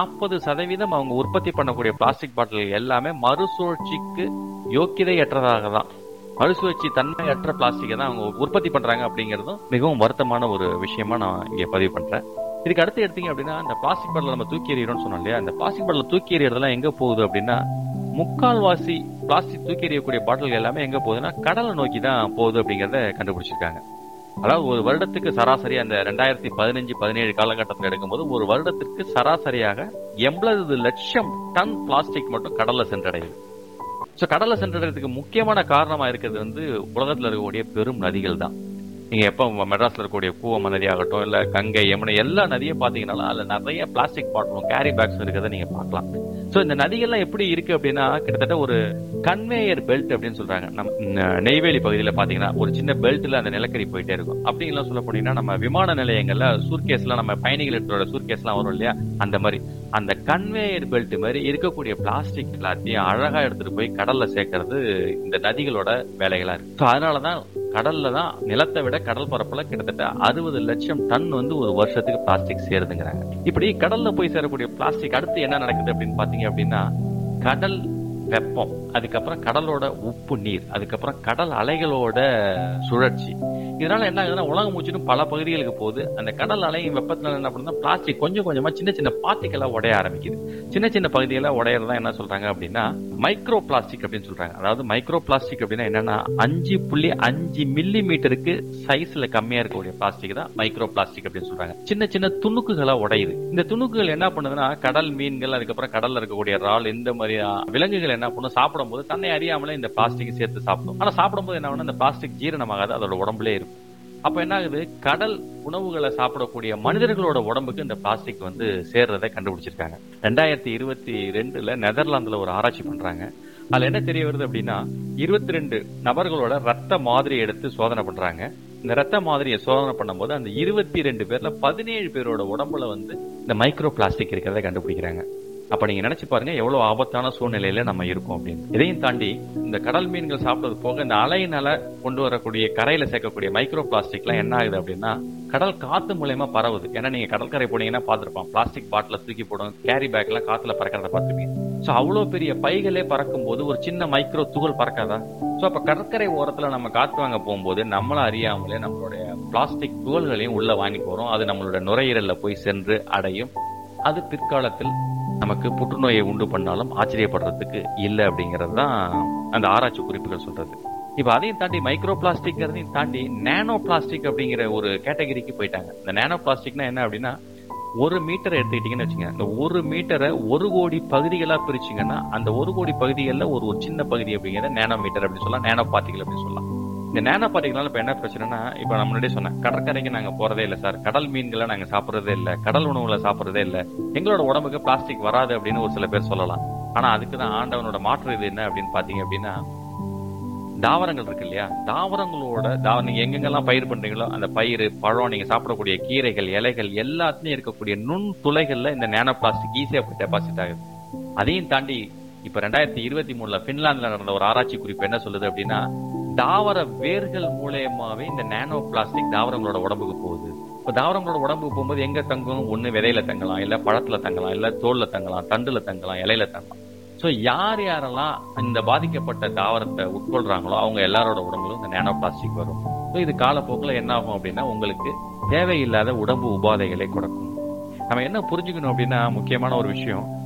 40% அவங்க உற்பத்தி பண்ணக்கூடிய பிளாஸ்டிக் பாட்டில் எல்லாமே மறுசுழற்சிக்கு யோக்கியதையற்றதாக தான், மறுசுழற்சி தன்மையற்ற பிளாஸ்டிக்கை தான் அவங்க உற்பத்தி பண்றாங்க அப்படிங்கறதும் மிகவும் வருத்தமான ஒரு விஷயமா நான் இங்க பதிவு பண்றேன். இதுக்கு அடுத்து எடுத்தீங்க அப்படின்னா, இந்த பிளாஸ்டிக் பாட்டில் நம்ம தூக்கி எறிகிறோம்னு சொன்னோம் இல்லையா, இந்த பிளாஸ்டிக் பாட்டில் தூக்கி எறியறதெல்லாம் எங்க போகுது அப்படின்னா, முக்கால்வாசி பிளாஸ்டிக் தூக்கி எறியக்கூடிய பாட்டில் எல்லாமே எங்க போகுதுன்னா கடலை நோக்கி தான் போகுது அப்படிங்கறத கண்டுபிடிச்சிருக்காங்க. அதாவது ஒரு வருடத்துக்கு சராசரி அந்த 2015-17 காலகட்டத்தில் எடுக்கும்போது ஒரு வருடத்திற்கு சராசரியாக 80 லட்சம் டன் பிளாஸ்டிக் மட்டும் கடல்ல சென்றடையுது. கடல்ல சென்றடைறதுக்கு முக்கியமான காரணமா இருக்கிறது வந்து உலகத்துல இருக்கக்கூடிய பெரும் நதிகள் தான். நீங்க எப்ப மெட்ராஸ்ல இருக்கக்கூடிய கூவம் நதி ஆகட்டும், இல்ல கங்கை, யமுனை, எல்லா நதியும் பாத்தீங்கன்னா அதுல நிறைய பிளாஸ்டிக் பாட்டிலும் கேரி பேக்ஸ் இருக்கிறத நீங்க பார்க்கலாம். சோ இந்த நதிகள்லாம் எப்படி இருக்கு அப்படின்னா கிட்டத்தட்ட ஒரு கன்வேயர் பெல்ட் அப்படின்னு சொல்றாங்க. நம்ம நெய்வேலி பகுதியில பாத்தீங்கன்னா ஒரு சின்ன பெல்ட்ல அந்த நிலக்கரி போயிட்டே இருக்கும். அப்படிங்கலாம் சொல்ல போனீங்கன்னா நம்ம விமான நிலையங்கள்ல சூட்கேஸ்லாம், நம்ம பயணிகளோட சூட்கேஸ்லாம் வரும் இல்லையா, அந்த மாதிரி அந்த கன்வேயர் பெல்ட் மாதிரி இருக்கக்கூடிய பிளாஸ்டிக் எல்லாத்தையும் அழகா எடுத்துட்டு போய் கடல்ல சேர்க்கறது இந்த நதிகளோட வேலைகளா இருக்கு. அதனாலதான் கடல்ல தான் நிலத்தை விட கடல் பரப்புல கிட்டத்தட்ட 60 லட்சம் டன் வந்து ஒரு வருஷத்துக்கு பிளாஸ்டிக் சேருதுங்கிறாங்க. இப்படி கடல்ல போய் சேரக்கூடிய பிளாஸ்டிக் அடுத்து என்ன நடக்குது அப்படின்னு பாத்தீங்க அப்படின்னா, கடல் வெப்பம், அதுக்கப்புறம் கடலோட உப்பு நீர், அதுக்கப்புறம் கடல் அலைகளோட சுழற்சி, இதனால என்ன ஆகுதுன்னா உலகம் முழுவதும் பல பகுதிகளுக்கு போகுது. அந்த கடல் அலையும் வெப்பத்தினால என்ன பண்ணுது, பிளாஸ்டிக் கொஞ்சம் கொஞ்சமா சின்ன சின்ன பார்ட்டிகளா உடைய ஆரம்பிக்குது. சின்ன சின்ன பகுதிகளா உடையறதா என்ன சொல்றாங்க அப்படின்னா மைக்ரோ பிளாஸ்டிக் அப்படின்னு சொல்றாங்க. அதாவது மைக்ரோ பிளாஸ்டிக் அப்படின்னா என்னன்னா 5.5 மில்லி மீட்டருக்கு சைஸ்ல கம்மியா இருக்கக்கூடிய பிளாஸ்டிக் தான் மைக்ரோ பிளாஸ்டிக் அப்படின்னு சொல்றாங்க. சின்ன சின்ன துணுக்குகளா உடையுது. இந்த துணுக்குகள் என்ன பண்ணுதுன்னா கடல் மீன்கள், அதுக்கப்புறம் கடல்ல இருக்கக்கூடிய இறால், இந்த மாதிரி விலங்குகள் என்ன பண்ணும், சாப்பிடும் போது தன்னை அறியாமலே இந்த பிளாஸ்டிக் சேர்த்து சாப்பிடும். ஆனா சாப்பிடும்போது என்ன ஆகும்னா இந்த பிளாஸ்டிக் ஜீரணமாகாது, அதோட உடம்புல இருக்கும். அப்ப என்ன ஆகுது, கடல் உணவுகளை சாப்பிடக்கூடிய மனிதர்களோட உடம்புக்கு இந்த பிளாஸ்டிக் வந்து சேர்றதை கண்டுபிடிச்சிருக்காங்க. 2022 நெதர்லாந்துல ஒரு ஆராய்ச்சி பண்றாங்க. அதுல என்ன தெரிய வருது அப்படின்னா 22 நபர்களோட ரத்த மாதிரி எடுத்து சோதனை பண்றாங்க. இந்த ரத்த மாதிரியை சோதனை பண்ணும்போது அந்த 22 பேர்ல 17 பேரோட உடம்புல வந்து இந்த மைக்ரோ பிளாஸ்டிக் இருக்கிறத கண்டுபிடிக்கிறாங்க. அப்ப நீங்க நினைச்சு பாருங்க எவ்வளவு ஆபத்தான சூழ்நிலையில நம்ம இருக்கோம் அப்படின்னு. இதையும் தாண்டி இந்த கடல் மீன்கள் சாப்பிடுறது போக இந்த அலையினால கொண்டு வரக்கூடிய கரையில சேர்க்கக்கூடிய மைக்ரோ பிளாஸ்டிக் எல்லாம் என்ன ஆகுது அப்படின்னா கடல் காத்து மூலமா பரவுது. ஏன்னா நீங்க கடற்கரை போனீங்கன்னா பாத்துருப்பான், பிளாஸ்டிக் பாட்டில தூக்கி போடும், கேரி பேக் எல்லாம் காத்துல பறக்கிறத பாத்துருப்பீங்க. சோ அவ்வளவு பெரிய பைகளே பறக்கும் போது ஒரு சின்ன மைக்ரோ துகள் பறக்காதா? சோ அப்ப கடற்கரை ஓரத்துல நம்ம காத்து வாங்க போகும்போது நம்மள அறியாமலே நம்மளுடைய பிளாஸ்டிக் துகள்களையும் உள்ள வாங்கி போறோம். அது நம்மளோட நுரையீரல்ல போய் சென்று அடையும். அது பிற்காலத்தில் நமக்கு புற்றுநோயை உண்டு பண்ணாலும் ஆச்சரியப்படுறதுக்கு இல்லை அப்படிங்கிறது தான் அந்த ஆராய்ச்சி குறிப்புகள் சொல்றது. இப்ப அதையும் தாண்டி மைக்ரோ பிளாஸ்டிக் தாண்டி நானோ பிளாஸ்டிக் அப்படிங்கிற ஒரு கேட்டகரிக்கு போயிட்டாங்க. இந்த நானோ பிளாஸ்டிக்னா என்ன அப்படின்னா 1 மீட்டரை எடுத்துக்கிட்டீங்கன்னு வச்சுங்க, இந்த 1 மீட்டரை 1 கோடி பகுதிகளா பிரிச்சிங்கன்னா அந்த 1 கோடி பகுதிகளில் ஒரு சின்ன பகுதி அப்படிங்கிறத நானோ மீட்டர் அப்படின்னு சொல்லலாம், நானோ பார்ட்டிகல் அப்படின்னு சொல்லலாம். இந்த நானோ பார்ட்டிகள்னால இப்ப என்ன பிரச்சனைனா, இப்ப நான் முன்னாடியே சொன்னேன், கடற்கரைக்கு நாங்க போறதே இல்லை சார், கடல் மீன்களை நாங்க சாப்பிடறதே இல்லை, கடல் உணவுகளை சாப்பிடறதே இல்லை, எங்களோட உடம்புக்கு பிளாஸ்டிக் வராது அப்படின்னு ஒரு சில பேர் சொல்லலாம். ஆனா அதுக்குதான் ஆண்டவனோட மாற்று இது என்ன அப்படின்னு பாத்தீங்க அப்படின்னா, தாவரங்கள் இருக்கு இல்லையா, தாவரங்களோட நீங்க எங்கெங்கெல்லாம் பயிர் பண்றீங்களோ அந்த பயிர், பழம், நீங்க சாப்பிடக்கூடிய கீரைகள், இலைகள் எல்லாத்துலயும் இருக்கக்கூடிய நுண் துளைகள்ல இந்த நானோ பிளாஸ்டிக் ஈஸியா போய் டெபாசிட் ஆகுது. அதையும் தாண்டி இப்ப 2023 பின்லாந்துல நடந்த ஒரு ஆராய்ச்சி குறிப்பு என்ன சொல்லுது அப்படின்னா, தாவர வேர்கள் மூலயமாவே இந்த நானோ பிளாஸ்டிக் தாவரங்களோட உடம்புக்கு போகுது. இப்ப தாவரங்களோட உடம்புக்கு போகும்போது எங்க தங்கும், ஒண்ணு விதையில தங்கலாம், இல்ல பழத்துல தங்கலாம், இல்ல தோல்ல தங்கலாம், தண்டுல தங்கலாம், இலையில தங்கலாம். சோ யார் யாரெல்லாம் இந்த பாதிக்கப்பட்ட தாவரத்தை உட்கொள்றாங்களோ அவங்க எல்லாரோட உடம்புல இந்த நானோ பிளாஸ்டிக் வரும். இது காலப்போக்கில் என்ன ஆகும் அப்படின்னா உங்களுக்கு தேவையில்லாத உடம்பு உபாதைகளை கொடுக்கும். நம்ம என்ன புரிஞ்சுக்கணும் அப்படின்னா, முக்கியமான ஒரு விஷயம்,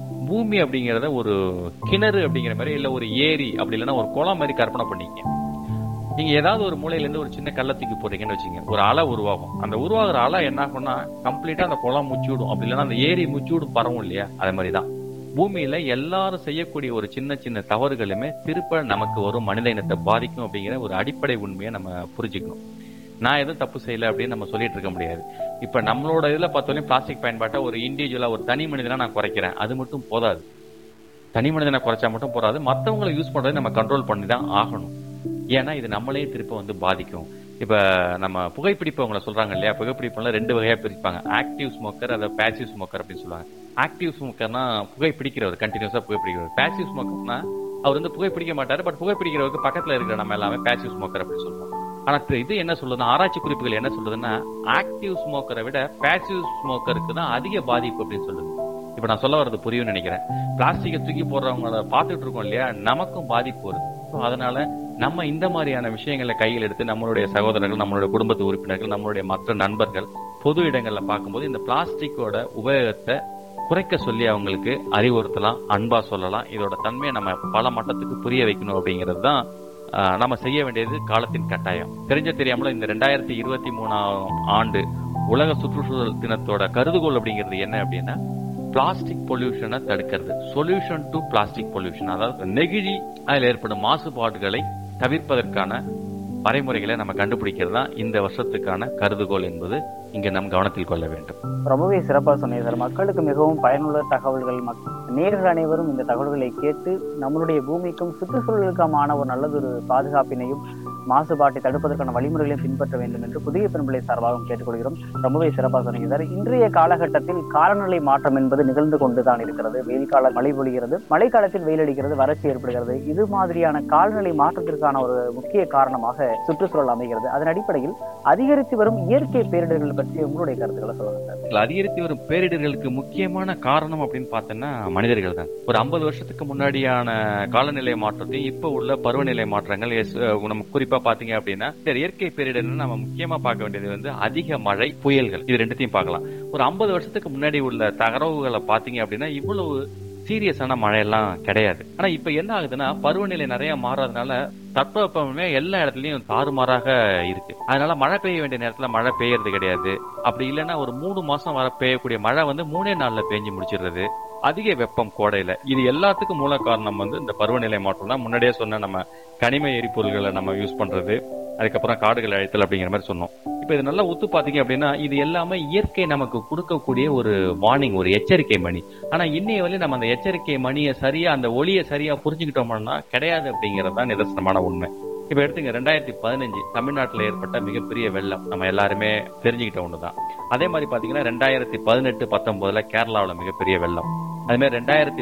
பூமி அப்படிங்கறத ஒரு கிணறு அப்படிங்கிற மாதிரி, இல்ல ஒரு ஏரி, அப்படி இல்லைன்னா ஒரு குளம் மாதிரி கற்பனை பண்ணிக்க. நீங்க ஏதாவது ஒரு மூலையில இருந்து ஒரு சின்ன கல்ல தூக்கி போறீங்கன்னு வச்சுங்க, ஒரு அலை உருவாகும். அந்த உருவாகிற அலை என்ன ஆகும்னா கம்ப்ளீட்டா அந்த குளம் முச்சு விடும், அப்படி இல்லைன்னா அந்த ஏரி முச்சு விடும், பரவும் இல்லையா? அதே மாதிரிதான் பூமியில எல்லாரும் செய்யக்கூடிய ஒரு சின்ன சின்ன தவறுகளுமே திருப்ப நமக்கு வரும், மனித இனத்தை பாதிக்கும் அப்படிங்கிற ஒரு அடிப்படை உண்மையை நம்ம புரிஞ்சுக்கணும். நான் எதுவும் தப்பு செய்யல அப்படின்னு நம்ம சொல்லிட்டு இருக்க முடியாது. இப்ப நம்மளோட இதுல பார்த்தோன்னே பிளாஸ்டிக் பயன்பாட்டை ஒரு இண்டிவிஜுவலா, ஒரு தனி மனிதனா நான் குறைக்கிறேன், அது மட்டும் போதாது. தனி மனிதனை குறைச்சா மட்டும் போதாது, மற்றவங்களை யூஸ் பண்றதை நம்ம கண்ட்ரோல் பண்ணி தான் ஆகணும். ஏன்னா இது நம்மளே திருப்ப வந்து பாதிக்கும். இப்ப நம்ம புகைப்பிடிப்பவங்களை சொல்றாங்க இல்லையா, புகைப்பிடிப்புல 2 வகையா பிரிப்பாங்க. ஆக்டிவ் ஸ்மோக்கர், அதை பேசிவ் ஸ்மோக்கர் அப்படின்னு சொல்லுவாங்க. ஆக்டிவ் ஸ்மோக்கர்னா புகைப்பிடிக்கிறவர், கண்டினியூஸா புகைப்பிடிக்கிறவர். பேசிவ் ஸ்மோக்கர்னா அவர் வந்து புகைப்பிடிக்க மாட்டாரு, பட் புகைப்பிடிக்கிறவருக்கு பக்கத்துல இருக்கிற நம்ம எல்லாமே பேசிவ் ஸ்மோக்கர் அப்படின்னு சொல்லுவோம். ஆனா இது என்ன சொல்லுதுன்னா, ஆராய்ச்சி குறிப்புகள் என்ன சொல்லுதுன்னா, ஆக்டிவ் ஸ்மோக்கரை விட பேசிவ் ஸ்மோக்கருக்கு தான் அதிக பாதிப்பு அப்படின்னு சொல்லுது. இப்ப நான் சொல்ல வர்றது புரியும்னு நினைக்கிறேன். பிளாஸ்டிக்கை தூக்கி போடுறவங்கள பார்த்துட்டு இருக்கோம் இல்லையா, நமக்கும் பாதிப்பு வருது. அதனால நம்ம இந்த மாதிரியான விஷயங்களை கையில் எடுத்து நம்மளுடைய சகோதரர்கள், நம்மளுடைய குடும்பத்து உறுப்பினர்கள், நம்மளுடைய மற்ற நண்பர்கள் பொது இடங்கள்ல பார்க்கும்போது இந்த பிளாஸ்டிக்கோட உபயோகத்தை குறைக்க சொல்லி அவங்களுக்கு அறிவுறுத்தலாம், அன்பா சொல்லலாம். இதோட தன்மையை நம்ம பல மட்டத்துக்கு புரிய வைக்கணும் அப்படிங்கிறது தான் நம்ம செய்ய வேண்டியது காலத்தின் கட்டாயம். தெரியாமல இந்த 2023 ஆண்டு உலக சுற்றுச்சூழல் தினத்தோட கருதுகோள் அப்படிங்கிறது என்ன அப்படின்னா, பிளாஸ்டிக் பொல்யூஷனை தடுக்கிறது, சொல்யூஷன் டு பிளாஸ்டிக் பொல்யூஷன். அதாவது நெகிழி அதில் ஏற்படும் மாசுபாடுகளை தவிர்ப்பதற்கான வரைமுறைகளை நம்ம கண்டுபிடிக்கிறது தான் இந்த வருஷத்துக்கான கருதுகோள் என்பது இங்க நம் கவனத்தில் கொள்ள வேண்டும். ரொம்பவே சிறப்பாக சொன்னீங்க சார். மக்களுக்கு மிகவும் பயனுள்ள தகவல்கள். நேயர்கள் அனைவரும் இந்த தகவல்களை கேட்டு நம்மளுடைய பூமிக்கும் சுற்றுச்சூழலுக்குமான ஒரு நல்லதொரு பாதுகாப்பினையும் மாசுபாட்டை தடுப்பதற்கான வழிமுறைகளை பின்பற்ற வேண்டும் என்று புதிய பெண்பிள்ளை சார்பாகவும் கேட்டுக்கொள்கிறோம். ரொம்பவே சிறப்பாக சொன்னீங்க சார். இன்றைய காலகட்டத்தில் காலநிலை மாற்றம் என்பது நிகழ்ந்து கொண்டுதான் இருக்கிறது. வெயில் காலம் மழை பொழிகிறது, மழை காலத்தில் வெயில் அடிக்கிறது, வறட்சி ஏற்படுகிறது. இது மாதிரியான காலநிலை மாற்றத்திற்கான ஒரு முக்கிய காரணமாக சுற்றுச்சூழல் அமைகிறது. அதன் அடிப்படையில் அதிகரித்து வரும் இயற்கை பேரிடர்கள் பற்றி உங்களுடைய கருத்துக்களை சொல்லுங்க சார். அதிகரித்து வரும் பேரிடர்களுக்கு முக்கியமான காரணம் அப்படின்னு பார்த்தோம்னா மனிதர்கள் தான். ஒரு 50 வருஷத்துக்கு முன்னாடியான காலநிலை மாற்றத்தையும் இப்ப உள்ள பருவநிலை மாற்றங்கள், நம்ம குறிப்பா பாத்தீங்க அப்படின்னா இயற்கை பேரிடர் நம்ம முக்கியமா பார்க்க வேண்டியது வந்து அதிக மழை, புயல்கள். இது ரெண்டுத்தையும் பார்க்கலாம். ஒரு 50 வருஷத்துக்கு முன்னாடி உள்ள தகவல்களை பாத்தீங்க அப்படின்னா இவ்வளவு சீரியஸான மழையெல்லாம் கிடையாது. ஆனா இப்ப என்ன ஆகுதுன்னா, பருவநிலை நிறைய மாறதுனால தட்பவெப்பமே எல்லா இடத்துலயும் தாறுமாறாக இருக்கு. அதனால மழை பெய்ய வேண்டிய நேரத்துல மழை பெய்யறது கிடையாது. அப்படி இல்லைன்னா ஒரு 3 மாசம் வர பெய்யக்கூடிய மழை வந்து 3 நாள்ல பெஞ்சு முடிச்சிடுறது. அதிக வெப்பம் கோடையில. இது எல்லாத்துக்கும் மூல காரணம் வந்து இந்த பருவநிலை மாற்றம் தான். முன்னாடியே சொன்ன நம்ம கனிம எரிபொருள்களை நம்ம யூஸ் பண்றது, அதுக்கப்புறம் காடுகள் அழித்தல் அப்படிங்கிற மாதிரி சொன்னோம். இப்ப இது நல்லா ஒத்து பாத்தீங்க அப்படின்னா இது எல்லாமே இயற்கை நமக்கு கொடுக்கக்கூடிய ஒரு வார்னிங், ஒரு எச்சரிக்கை மணி. ஆனா இன்னைய வரையும் நம்ம அந்த எச்சரிக்கை மணியை சரியா, அந்த ஒளியை சரியா புரிஞ்சுக்கிட்டோம்னா கிடையாது அப்படிங்கறது தான் நிதர்சனமான உண்மை. இப்ப எடுத்துங்க 2015 தமிழ்நாட்டுல ஏற்பட்ட மிகப்பெரிய வெள்ளம் நம்ம எல்லாருமே தெரிஞ்சுக்கிட்ட ஒண்ணுதான். அதே மாதிரி பாத்தீங்கன்னா 2018-19 கேரளாவில மிகப்பெரிய வெள்ளம். அதே மாதிரி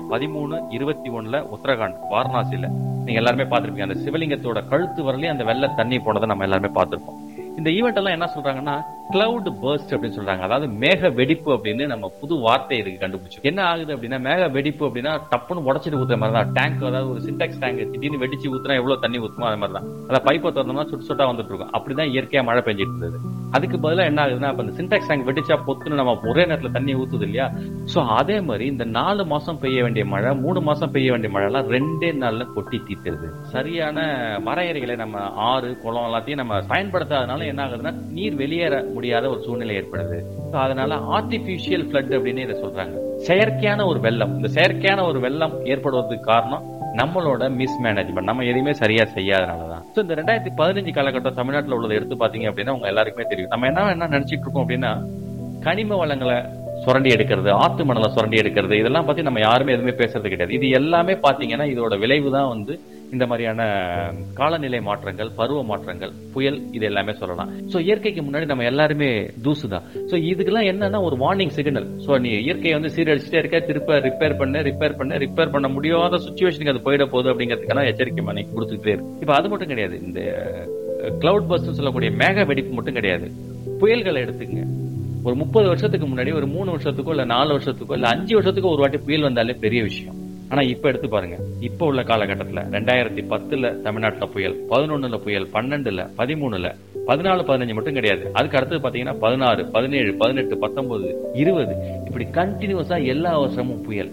2013-21 உத்தரகாண்ட் வாரணாசியில நீங்க எல்லாருமே பாத்திருப்பீங்க. அந்த சிவலிங்கத்தோட கழுத்து வரலையும் அந்த வெள்ள தண்ணி போனதை நம்ம எல்லாருமே பார்த்திருப்போம். இந்த ஈவெண்ட் எல்லாம் என்ன சொல்றாங்கன்னா கிளவுட் பர்ஸ்ட் அப்படின்னு சொல்றாங்க. அதாவது மேக வெடிப்பு அப்படின்னு நம்ம புது வார்த்தை இதுக்கு கண்டுபிடிச்சோம். என்ன ஆகுது அப்படின்னா, மேக வெடிப்பு அப்படின்னா டப்புன்னு உடச்சிட்டு ஊத்துற மாதிரி தான். டேங்க், அதாவது ஒரு சின்டெக்ஸ் டேங்க் திடீர்னு வெடிச்சு ஊத்துனா எவ்வளவு தண்ணி ஊத்துமோ அது மாதிரி தான். அதாவது பைப்பை திறந்தோம்னா சுட்டு சுட்டா வந்துட்டு இருக்கும். அப்படிதான் இயற்கையா மழை பெஞ்சிட்டு இருந்தது. அதுக்கு பதிலா என்ன ஆகுதுன்னா, அந்த சின்டெக்ஸ் டேங்க் வெடிச்சா பொத்துன்னு நம்ம ஒரே நேரத்துல தண்ணி ஊத்துது இல்லையா. சோ அதே மாதிரி இந்த 4 மாசம் பெய்ய வேண்டிய மழை, 3 மாசம் பெய்ய வேண்டிய மழை எல்லாம் 2 நாள்ல கொட்டி தீர்த்துருது. சரியான வரையறைகளை நம்ம ஆறு குளம் எல்லாத்தையும் நம்ம பயன்படுத்தாதனால என்ன ஆகுதுன்னா நீர் வெளியேற முடியாத ஒரு சூழ்நிலை ஏற்படுது. அதனால ஆர்டிபிஷியல் ஃபிளட் அப்படின்னு இதை சொல்றாங்க. செயற்கையான ஒரு வெள்ளம். இந்த செயற்கையான ஒரு வெள்ளம் ஏற்படுவதற்கு காரணம் நம்மளோட மிஸ்மேனேஜ்மெண்ட். நம்ம எதுவுமே சரியா செய்யாதனாலதான். இந்த 2015 காலகட்டம் தமிழ்நாட்டில் உள்ளதை எடுத்து பாத்தீங்க அப்படின்னா உங்க எல்லாருக்குமே தெரியும். நம்ம என்ன நினைச்சிட்டு இருக்கோம் அப்படின்னா, கனிம வளங்களை சுரண்டி எடுக்கிறது, ஆத்து மணலை சுரண்டி எடுக்கிறது, இதெல்லாம் பத்தி நம்ம யாருமே எதுவுமே பேசுறது கிடையாது. இது எல்லாமே பாத்தீங்கன்னா இதோட விளைவு தான் வந்து இந்த மாதிரியான காலநிலை மாற்றங்கள், பருவ மாற்றங்கள், புயல், இது எல்லாமே சொல்லலாம். சோ இயற்கைக்கு முன்னாடி நம்ம எல்லாருமே தூசுதான். சோ இதுக்கெல்லாம் என்னன்னா ஒரு வார்னிங் சிக்னல். சோ நீ இயற்கையை வந்து சீரழிச்சுட்டே இருக்க, திருப்ப ரிப்பேர் பண்ண முடியாத சுச்சுவேஷனுக்கு அது போயிட போகுது அப்படிங்கிறதுக்கான எச்சரிக்கை மணி கொடுத்துட்டே இருக்கு. இப்ப அது மட்டும் கிடையாது, இந்த கிளவுட் பர்ஸ்ட் சொல்லக்கூடிய மேக வெடிப்பு மட்டும் கிடையாது. புயல்களை எடுத்துங்க. ஒரு 30 வருஷத்துக்கு முன்னாடி ஒரு 3 வருஷத்துக்கோ இல்ல 4 வருஷத்துக்கோ இல்ல 5 வருஷத்துக்கோ ஒரு வாட்டி புயல் வந்தாலே பெரிய விஷயம். ஆனா இப்ப எடுத்து பாருங்க, இப்ப உள்ள காலகட்டத்துல 2010 தமிழ்நாட்டுல புயல், 11 புயல், 12, 13, 14, 15 மட்டும் கிடையாது. அதுக்கு அடுத்தது பாத்தீங்கன்னா 16, 17, 18, 19, 20 இப்படி கண்டினியூஸா எல்லா வருஷமும் புயல்.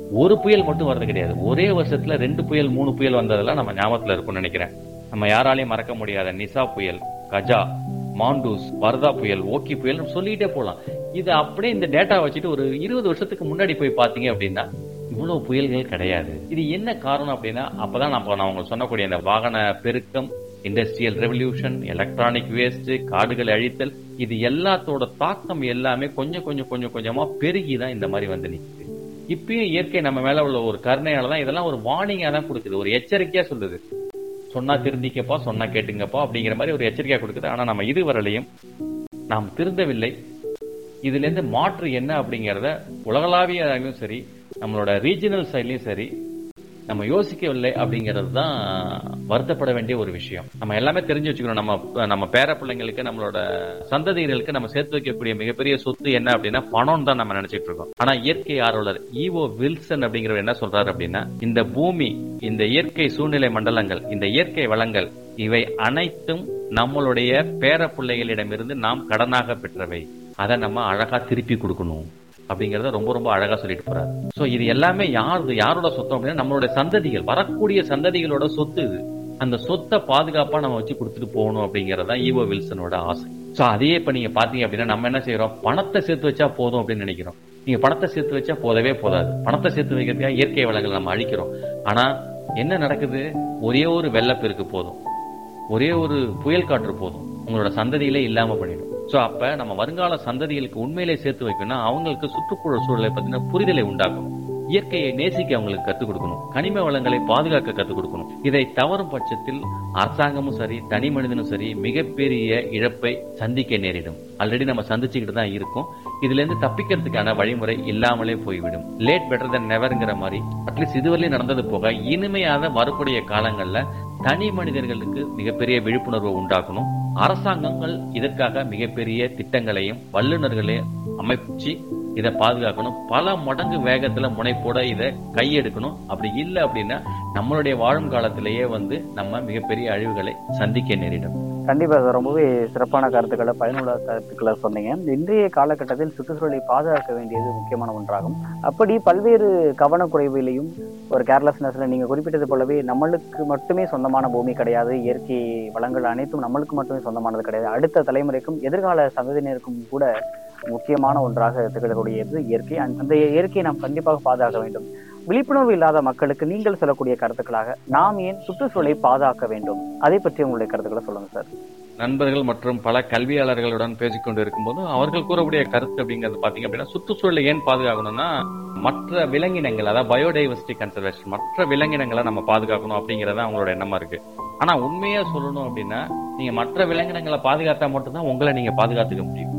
ஒரு புயல் மட்டும் வர்றது கிடையாது. ஒரே வருஷத்துல 2 புயல் 3 புயல் வந்ததெல்லாம் நம்ம ஞாபகத்துல இருக்கும்னு நினைக்கிறேன். நம்ம யாராலையும் மறக்க முடியாத நிசா புயல், கஜா, மாண்டூஸ், வர்தா புயல், ஓக்கி புயல் சொல்லிட்டே போலாம். இது அப்படியே இந்த டேட்டா வச்சுட்டு ஒரு 20 வருஷத்துக்கு முன்னாடி போய் பாத்தீங்க அப்படின்னா இவ்வளவு புயல்கள் கிடையாது. இது என்ன காரணம் அப்படின்னா, அப்பதான் நான் உங்களுக்கு சொன்னக்கூடிய இந்த வாகன பெருக்கம், இண்டஸ்ட்ரியல் ரெவல்யூஷன், எலக்ட்ரானிக் வேஸ்ட், காடுகளை அழித்தல், இது எல்லாத்தோட தாக்கம் எல்லாமே கொஞ்சமா பெருகிதான் இந்த மாதிரி வந்து நிக்குது. இப்பயும் இயற்கை நம்ம மேல உள்ள ஒரு கருணையாலதான் இதெல்லாம் ஒரு வார்னிங்கா தான் கொடுக்குது, ஒரு எச்சரிக்கையா சொல்லுது. சொன்னா திருந்திக்கப்பா, சொன்னா கேட்டுங்கப்பா அப்படிங்கிற மாதிரி ஒரு எச்சரிக்கையா கொடுக்குது. ஆனா நம்ம இதுவரையிலையும் நாம் திருந்தவில்லை. இதுல இருந்து மாற்று என்ன அப்படிங்கறத உலகளாவிய சரி, நம்மளோட ரீஜனல் சைட்லயும் சரி நம்ம யோசிக்கவில்லை அப்படிங்கிறது தான் வருத்தப்பட வேண்டிய ஒரு விஷயம். நம்ம எல்லாமே தெரிஞ்சு வச்சுக்கணும். நம்ம பேர பிள்ளைங்களுக்கு, நம்மளோட சந்ததியினருக்கு நம்ம சேர்த்து வைக்கக்கூடிய மிகப்பெரிய சொத்து என்ன அப்படின்னா பணம் தான் நம்ம நினைச்சிட்டு இருக்கோம். ஆனா இயற்கை ஆர்வலர் ஈவோ வில்சன் அப்படிங்கிறவர் என்ன சொல்றாரு அப்படின்னா, இந்த பூமி, இந்த இயற்கை சூழ்நிலை மண்டலங்கள், இந்த இயற்கை வளங்கள், இவை அனைத்தும் நம்மளுடைய பேர பிள்ளைகளிடமிருந்து நாம் கடனாக பெற்றவை. அதை நம்ம அழகா திருப்பி கொடுக்கணும் அப்படிங்கறத ரொம்ப அழகா சொல்லிட்டு போறாரு. சோ இது எல்லாமே யாரோட சொத்தம் அப்படின்னா நம்மளுடைய சந்ததிகள், வரக்கூடிய சந்ததிகளோட சொத்து இது. அந்த சொத்தை பாதுகாப்பா நம்ம வச்சு கொடுத்துட்டு போகணும் அப்படிங்கறதா ஈவோ வில்சனோட ஆசை. சோ அதையே இப்ப நீங்க பாத்தீங்க அப்படின்னா நம்ம என்ன செய்யறோம், பணத்தை சேர்த்து வச்சா போதும் அப்படின்னு நினைக்கிறோம். நீங்க பணத்தை சேர்த்து வச்சா போதவே போதாது. பணத்தை சேர்த்து வைக்கிறதுக்காக இயற்கை வளங்கள் நம்ம அழிக்கிறோம். ஆனா என்ன நடக்குது, ஒரே ஒரு வெள்ளப்பெருக்கு போதும், ஒரே ஒரு புயல் காற்று போதும், உங்களோட சந்ததியிலே இல்லாம பண்ணிடும். சோ அப்ப நம்ம வருங்கால சந்ததிகளுக்கு உண்மையிலே சேர்த்து வைக்கணும்னா அவங்களுக்கு சுற்றுப்புற சூழலை பத்தின புரிதலை உண்டாக்கணும், இயற்கையை நேசிக்க அவங்களுக்கு கத்துக் கொடுக்கணும், கனிம வளங்களை பாதுகாக்க கத்துக் கொடுக்கணும். இதை தவறும் பட்சத்தில் அரசாங்கமும் சரி, தனி மனிதனும் சரி மிகப்பெரிய இழப்பை சந்திக்க நேரிடும். ஆல்ரெடி நம்ம சந்திச்சுக்கிட்டு தான் இருக்கோம். இதுல இருந்து தப்பிக்கிறதுக்கான வழிமுறை இல்லாமலே போய்விடும். லேட் பெட்டர் தென் நெவர்ங்கிற மாதிரி அட்லீஸ்ட் இதுவரையும் நடந்தது போக இனிமையான வரக்கூடிய காலங்கள்ல தனி மனிதர்களுக்கு மிகப்பெரிய விழிப்புணர்வை உண்டாக்கணும். அரசாங்கங்கள் இதற்காக மிகப்பெரிய திட்டங்களையும் வல்லுநர்களையும் அமைச்சு இதை பாதுகாக்கணும். பல மடங்கு வேகத்துல முனைப்போட இதை கையெடுக்கணும். அப்படி இல்லை அப்படின்னா நம்மளுடைய வாழும் காலத்திலேயே நம்ம மிகப்பெரிய அழிவுகளை சந்திக்க நேரிடும். கண்டிப்பா சார், ரொம்பவே சிறப்பான கருத்துக்களை, பயனுள்ள கருத்துக்களை சொன்னீங்க. இன்றைய காலகட்டத்தில் சுற்றுச்சூழலை பாதுகாக்க வேண்டியது முக்கியமான ஒன்றாகும். அப்படி பல்வேறு கவனக்குறைவிலையும் ஒரு கேர்லெஸ்னஸ்ல நீங்க குறிப்பிட்டது போலவே நம்மளுக்கு மட்டுமே சொந்தமான பூமி கிடையாது, இயற்கை வளங்கள் அனைத்தும் நம்மளுக்கு மட்டுமே சொந்தமானது கிடையாது, அடுத்த தலைமுறைக்கும் எதிர்கால சந்ததியினருக்கும் கூட முக்கியமான ஒன்றாக திகழக்கூடியது இயற்கை. அந்த இயற்கையை நாம் கண்டிப்பாக பாதுகாக்க வேண்டும். விழிப்புணர்வு இல்லாத மக்களுக்கு நீங்கள் சொல்லக்கூடிய கருத்துக்களாக நாம் ஏன் சுற்றுச்சூழலை பாதுகாக்க வேண்டும், அதை பற்றி உங்களுடைய கருத்துக்களை சொல்லுங்க சார். நண்பர்கள் மற்றும் பல கல்வியாளர்களுடன் பேசிக்கொண்டு இருக்கும்போது அவர்கள் கூறக்கூடிய கருத்து அப்படிங்கிறது பாத்தீங்க அப்படின்னா, சுற்றுச்சூழலை ஏன் பாதுகாக்கணும்னா மற்ற விலங்கினங்கள், அதாவது பயோடைவர்சிட்டி கன்சர்வேஷன், மற்ற விலங்கினங்களை நம்ம பாதுகாக்கணும் அப்படிங்கறத அவங்களோட எண்ணமா இருக்கு. ஆனா உண்மையா சொல்லணும் அப்படின்னா, நீங்க மற்ற விலங்கினங்களை பாதுகாத்தா மட்டும்தான் உங்களை நீங்க பாதுகாத்துக்க முடியும்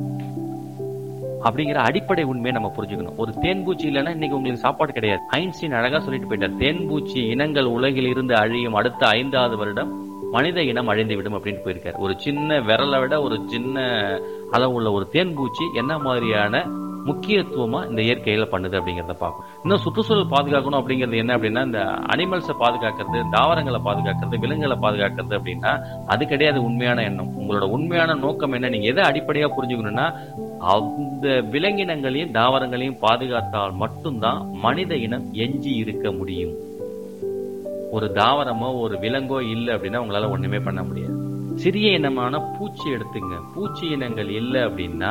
அப்படிங்கிற அடிப்படை உண்மையை நம்ம புரிஞ்சுக்கணும். ஒரு தேன்பூச்சி இல்லைன்னா இன்னைக்கு உங்களுக்கு சாப்பாடு கிடையாது. ஐன்ஸ்டீன் அழகா சொல்லிட்டு போயிட்டார், தேன்பூச்சி இனங்கள் உலகில் இருந்து அழியும் அடுத்த 5வது வருடம் மனித இனம் அழிந்து விடும் அப்படின்னு போயிருக்காரு. ஒரு சின்ன விரலை விட ஒரு சின்ன அளவுள்ள ஒரு தேன்பூச்சி என்ன மாதிரியான முக்கியத்துவமா இந்த இயற்கையில பண்ணுது அப்படிங்கறத பார்க்கும். இன்னும் சுற்றுச்சூழல் பாதுகாக்கணும் அப்படிங்கிறது என்ன அப்படின்னா, இந்த அனிமல்ஸை பாதுகாக்கிறது, தாவரங்களை பாதுகாக்கிறது, விலங்குகளை பாதுகாக்கிறது அப்படின்னா அது கிடையாது உண்மையான எண்ணம். உங்களோட உண்மையான நோக்கம் என்ன, நீங்க எதை அடிப்படையா புரிஞ்சுக்கணும்னா, அந்த விலங்கினங்களையும் தாவரங்களையும் பாதுகாத்தால் மட்டும்தான் மனித இனம் எஞ்சி இருக்க முடியும். ஒரு தாவரமோ ஒரு விலங்கோ இல்லை அப்படின்னா உங்களால ஒண்ணுமே பண்ண முடியாது. சிறிய இனமான பூச்சி எடுத்துங்க, பூச்சி இனங்கள் இல்லை அப்படின்னா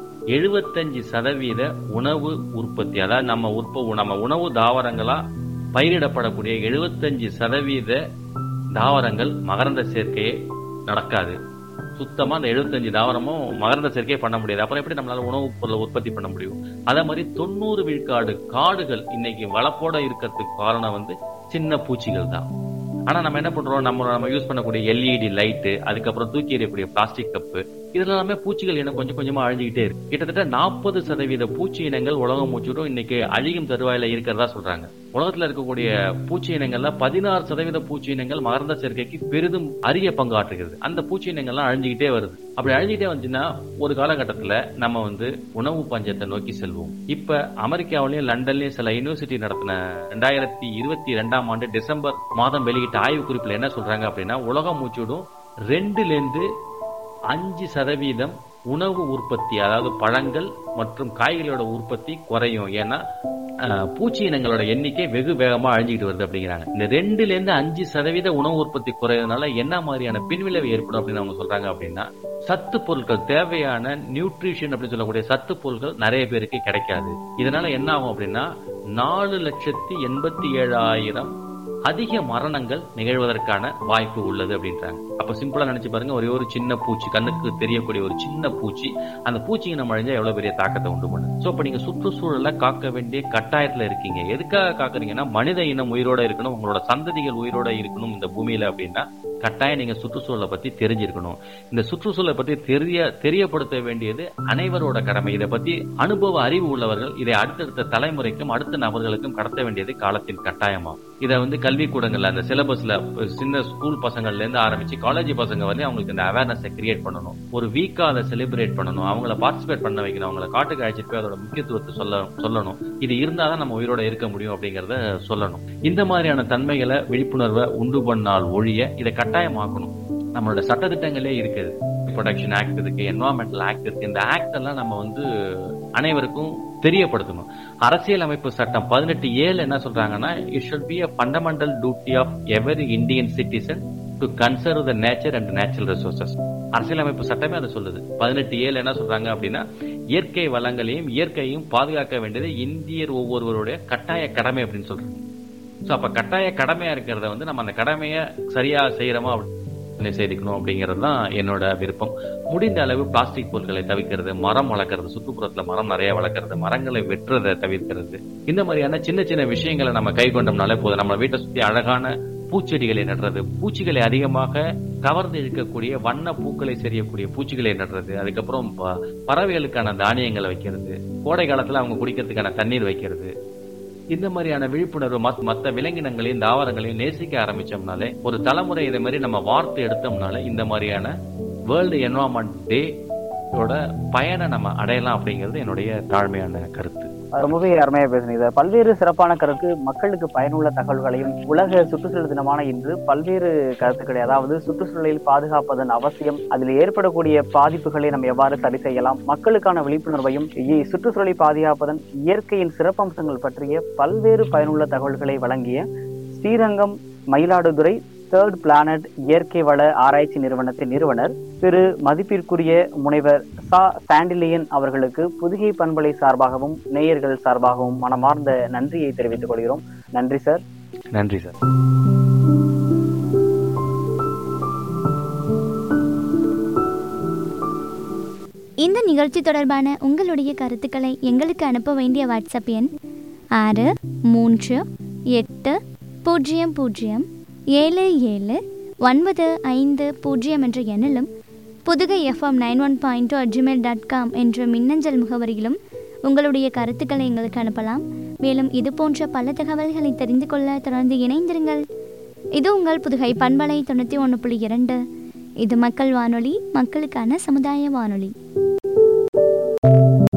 75% உணவு உற்பத்தி, அதாவது நம்ம உணவு தாவரங்களா பயிரிடப்படக்கூடிய 75% தாவரங்கள் மகரந்த சேர்க்கையே நடக்காது. சுத்தமா அந்த 75 தாவரமும் மகரந்த சேர்க்கையே பண்ண முடியாது. அப்புறம் எப்படி நம்மளால உணவுப் பொருளை உற்பத்தி பண்ண முடியும்? அதே மாதிரி 90 விழுக்காடு காடுகள் இன்னைக்கு வளப்போட இருக்கிறதுக்கு காரணம் சின்ன பூச்சிகள் தான். ஆனா நம்ம என்ன பண்றோம், நம்ம யூஸ் பண்ணக்கூடிய எல்இடி லைட்டு, அதுக்கப்புறம் தூக்கி எறியக்கூடிய பிளாஸ்டிக் கப்பு, இதுல எல்லாமே பூச்சிகள் இனம் கொஞ்சம் கொஞ்சமா அழிஞ்சுக்கிட்டே இருக்கு. கிட்டத்தட்ட 40% பூச்சி இனங்கள் உலகம் முழுவதும் இன்னைக்கு அழியும் தருவாயில இருக்கிறதா சொல்றாங்க. உலகத்துல இருக்கக்கூடிய பூச்சி இனங்கள்ல 16% பூச்சி இனங்கள் மகரந்த சேர்க்கைக்கு பெரிதும் அரிய பங்காற்றுகிறது. அந்த பூச்சி இனங்கள்லாம் அழிஞ்சுக்கிட்டே வருது. அப்படி அழிஞ்சுக்கிட்டே வந்துச்சுன்னா ஒரு காலகட்டத்துல நம்ம உணவு பஞ்சத்தை நோக்கி செல்வோம். இப்ப அமெரிக்காவிலயும் லண்டன்லயும் சில யூனிவர்சிட்டி நடத்தின 2022ஆம் ஆண்டு டிசம்பர் மாதம் வெளியிட்ட ஆய்வு குறிப்புல என்ன சொல்றாங்க அப்படின்னா, உலகம் முழுவதும் 2-5% உணவு உற்பத்தி, அதாவது பழங்கள் மற்றும் காய்களோட உற்பத்தி குறையும். ஏன்னா பூச்சி இனங்களோட எண்ணிக்கை வெகு வேகமா அழிஞ்சிட்டு வருது அப்படிங்கிறாங்க. இந்த 2-5% உணவு உற்பத்தி குறையறதுனால என்ன மாதிரியான பின்விளைவு ஏற்படும் அப்படின்னு அவங்க சொல்றாங்க அப்படின்னா, சத்து பொருட்கள் தேவையான நியூட்ரிஷன் அப்படின்னு சொல்லக்கூடிய சத்து பொருட்கள் நிறைய பேருக்கு கிடைக்காது. இதனால என்ன ஆகும் அப்படின்னா 4,87,000 அதிக மரணங்கள் நிகழ்வதற்கான வாய்ப்பு உள்ளது அப்படின்றாங்க. அப்ப சிம்பிளா நினைச்சு பாருங்க, ஒரே ஒரு சின்ன பூச்சி, கண்ணுக்கு தெரியக்கூடிய ஒரு சின்ன பூச்சி, அந்த பூச்சி நம்ம அழிஞ்சா எவ்வளவு பெரிய தாக்கத்தை உண்டு பண்ணுது. சோ அப்ப நீங்க சுற்றுச்சூழலை காக்க வேண்டிய கட்டாயத்துல இருக்கீங்க. எதுக்காக காக்குறீங்கன்னா, மனித இனம் உயிரோட இருக்கணும், உங்களோட சந்ததிகள் உயிரோட இருக்கணும் இந்த பூமியில அப்படின்னா கட்டாயம் நீங்க சுற்றுச்சூழலை பத்தி தெரிஞ்சிருக்கணும். இந்த சுற்றுச்சூழலை பத்தி தெரியப்படுத்த வேண்டியது அனைவரோட கடமை. இதை பத்தி அனுபவ அறிவு உள்ளவர்கள் இதை அடுத்தடுத்த தலைமுறைக்கும் அடுத்த நபர்களுக்கும் கடத்த வேண்டியது காலத்தின் கட்டாயமாகும். இதை கல்விக்கூடங்கள்ல அந்த சிலபஸ்ல சின்ன ஸ்கூல் பசங்கள்ல இருந்து ஆரம்பிச்சு காலேஜ் பசங்க வரையும் அவங்களுக்கு இந்த அவேர்னஸ் கிரியேட் பண்ணணும். ஒரு வீக்கா அதை செலிப்ரேட் பண்ணணும், அவங்கள பார்ட்டிசிபேட் பண்ண வைக்கணும், அவங்கள காட்டுக்கு அழைச்சிட்டு போய் அதோட முக்கியத்துவத்தை சொல்லணும். இது இருந்தாதான் நம்ம உயிரோட இருக்க முடியும் அப்படிங்கறத சொல்லணும். இந்த மாதிரியான தன்மைகளை விழிப்புணர்வை உண்டு பண்ணால் ஒழிய இதை கட்டாயமாக்கணும். நம்மளோட சட்டத்திட்டங்களே இருக்குது, ப்ரொடக்ஷன் ஆக்ட் இருக்கு, என்வரான்மெண்டல் ஆக்ட் இருக்கு. இந்த ஆக்ட் எல்லாம் நம்ம அனைவருக்கும் தெரியப்படுத்தணும். அரசியல் அமைப்பு சட்டம் 18(7) என்ன சொல்றாங்கன்னா, it should be a fundamental duty of every Indian citizen to conserve the nature and natural resources. அரசியலமைப்பு சட்டமே அதை சொல்லுது. 18(7) என்ன சொல்றாங்க அப்படின்னா, இயற்கை வளங்களையும் இயற்கையும் பாதுகாக்க வேண்டியது இந்தியர் ஒவ்வொருவருடைய கட்டாய கடமை அப்படின்னு சொல்றாங்க. சோ அப்ப கட்டாய கடமையா இருக்கிறத நம்ம அந்த கடமையை சரியா செய்யறோமா செய்திக்கணும் அப்படிங்கிறது தான் என்னோட விருப்பம். முடிந்த அளவு பிளாஸ்டிக் பொருட்களை தவிர்க்கிறது, மரம் வளர்க்கறது, சுற்றுப்புறத்துல மரம் நிறைய வளர்க்கறது, மரங்களை வெட்டுறதை தவிர்க்கிறது, இந்த மாதிரியான சின்ன சின்ன விஷயங்களை நம்ம கை கொண்டோம்னாலே போதும். நம்ம வீட்டை சுத்தி அழகான பூச்செடிகளை நடுறது, பூச்சிகளை அதிகமாக கவர்ந்து இழுக்கக்கூடிய வண்ண பூக்களை செய்யக்கூடிய பூச்சிகளை நடுறது, அதுக்கப்புறம் பறவைகளுக்கான தானியங்களை வைக்கிறது, கோடை காலத்துல அவங்க குடிக்கிறதுக்கான தண்ணீர் வைக்கிறது, இந்த மாதிரியான விழிப்புணர்வு மற்ற விலங்கினங்களையும் தாவரங்களையும் நேசிக்க ஆரம்பிச்சோம்னாலே, ஒரு தலைமுறை இதை மாதிரி நம்ம வார்த்தை எடுத்தோம்னாலே இந்த மாதிரியான வேர்ல்டு என்வரான்மெண்ட் டே பயனை நம்ம அடையலாம் அப்படிங்கிறது என்னுடைய தாழ்மையான கருத்து. ரொம்பவே அருமையா பேசுனீங்க. பல்வேறு சிறப்பான கருத்து, மக்களுக்கு பயனுள்ள தகவல்களையும் உலக சுற்றுச்சூழல் தினமான இன்று பல்வேறு கருத்துக்களை, அதாவது சுற்றுச்சூழலில் பாதுகாப்பதன் அவசியம், அதில் ஏற்படக்கூடிய பாதிப்புகளை நம்ம எவ்வாறு சரி செய்யலாம், மக்களுக்கான விழிப்புணர்வையும், சுற்றுச்சூழலை பாதுகாப்பதன் இயற்கையின் சிறப்பம்சங்கள் பற்றிய பல்வேறு பயனுள்ள தகவல்களை வழங்கிய ஸ்ரீரங்கம் மயிலாடுதுறை தேர்ட் பிளானட் இயற்கை வள ஆராய்ச்சி நிறுவனத்தின் நிறுவனர் திரு மதிப்பிற்குரிய முனைவர் சாண்டிலியன் அவர்களுக்கு புதுகை பண்பலை சார்பாகவும் நேயர்கள் சார்பாகவும் மனமார்ந்த நன்றியை தெரிவித்துக் கொள்கிறோம். நன்றி சார். நன்றி சார். இந்த நிகழ்ச்சி தொடர்பான உங்களுடைய கருத்துக்களை எங்களுக்கு அனுப்ப வேண்டிய வாட்ஸ்அப் எண் 638007795 என்ற எண்ணிலும், புதுகை FM 91.2 என்ற மின்னஞ்சல் முகவரியிலும் உங்களுடைய கருத்துக்களை எங்களுக்கு அனுப்பலாம். மேலும் இது போன்ற பல தகவல்களை தெரிந்து கொள்ள தொடர்ந்து இணைந்திருங்கள். இது உங்கள் புதுகை பண்பலை 91.2. இது மக்கள் வானொலி, மக்களுக்கான சமுதாய வானொலி.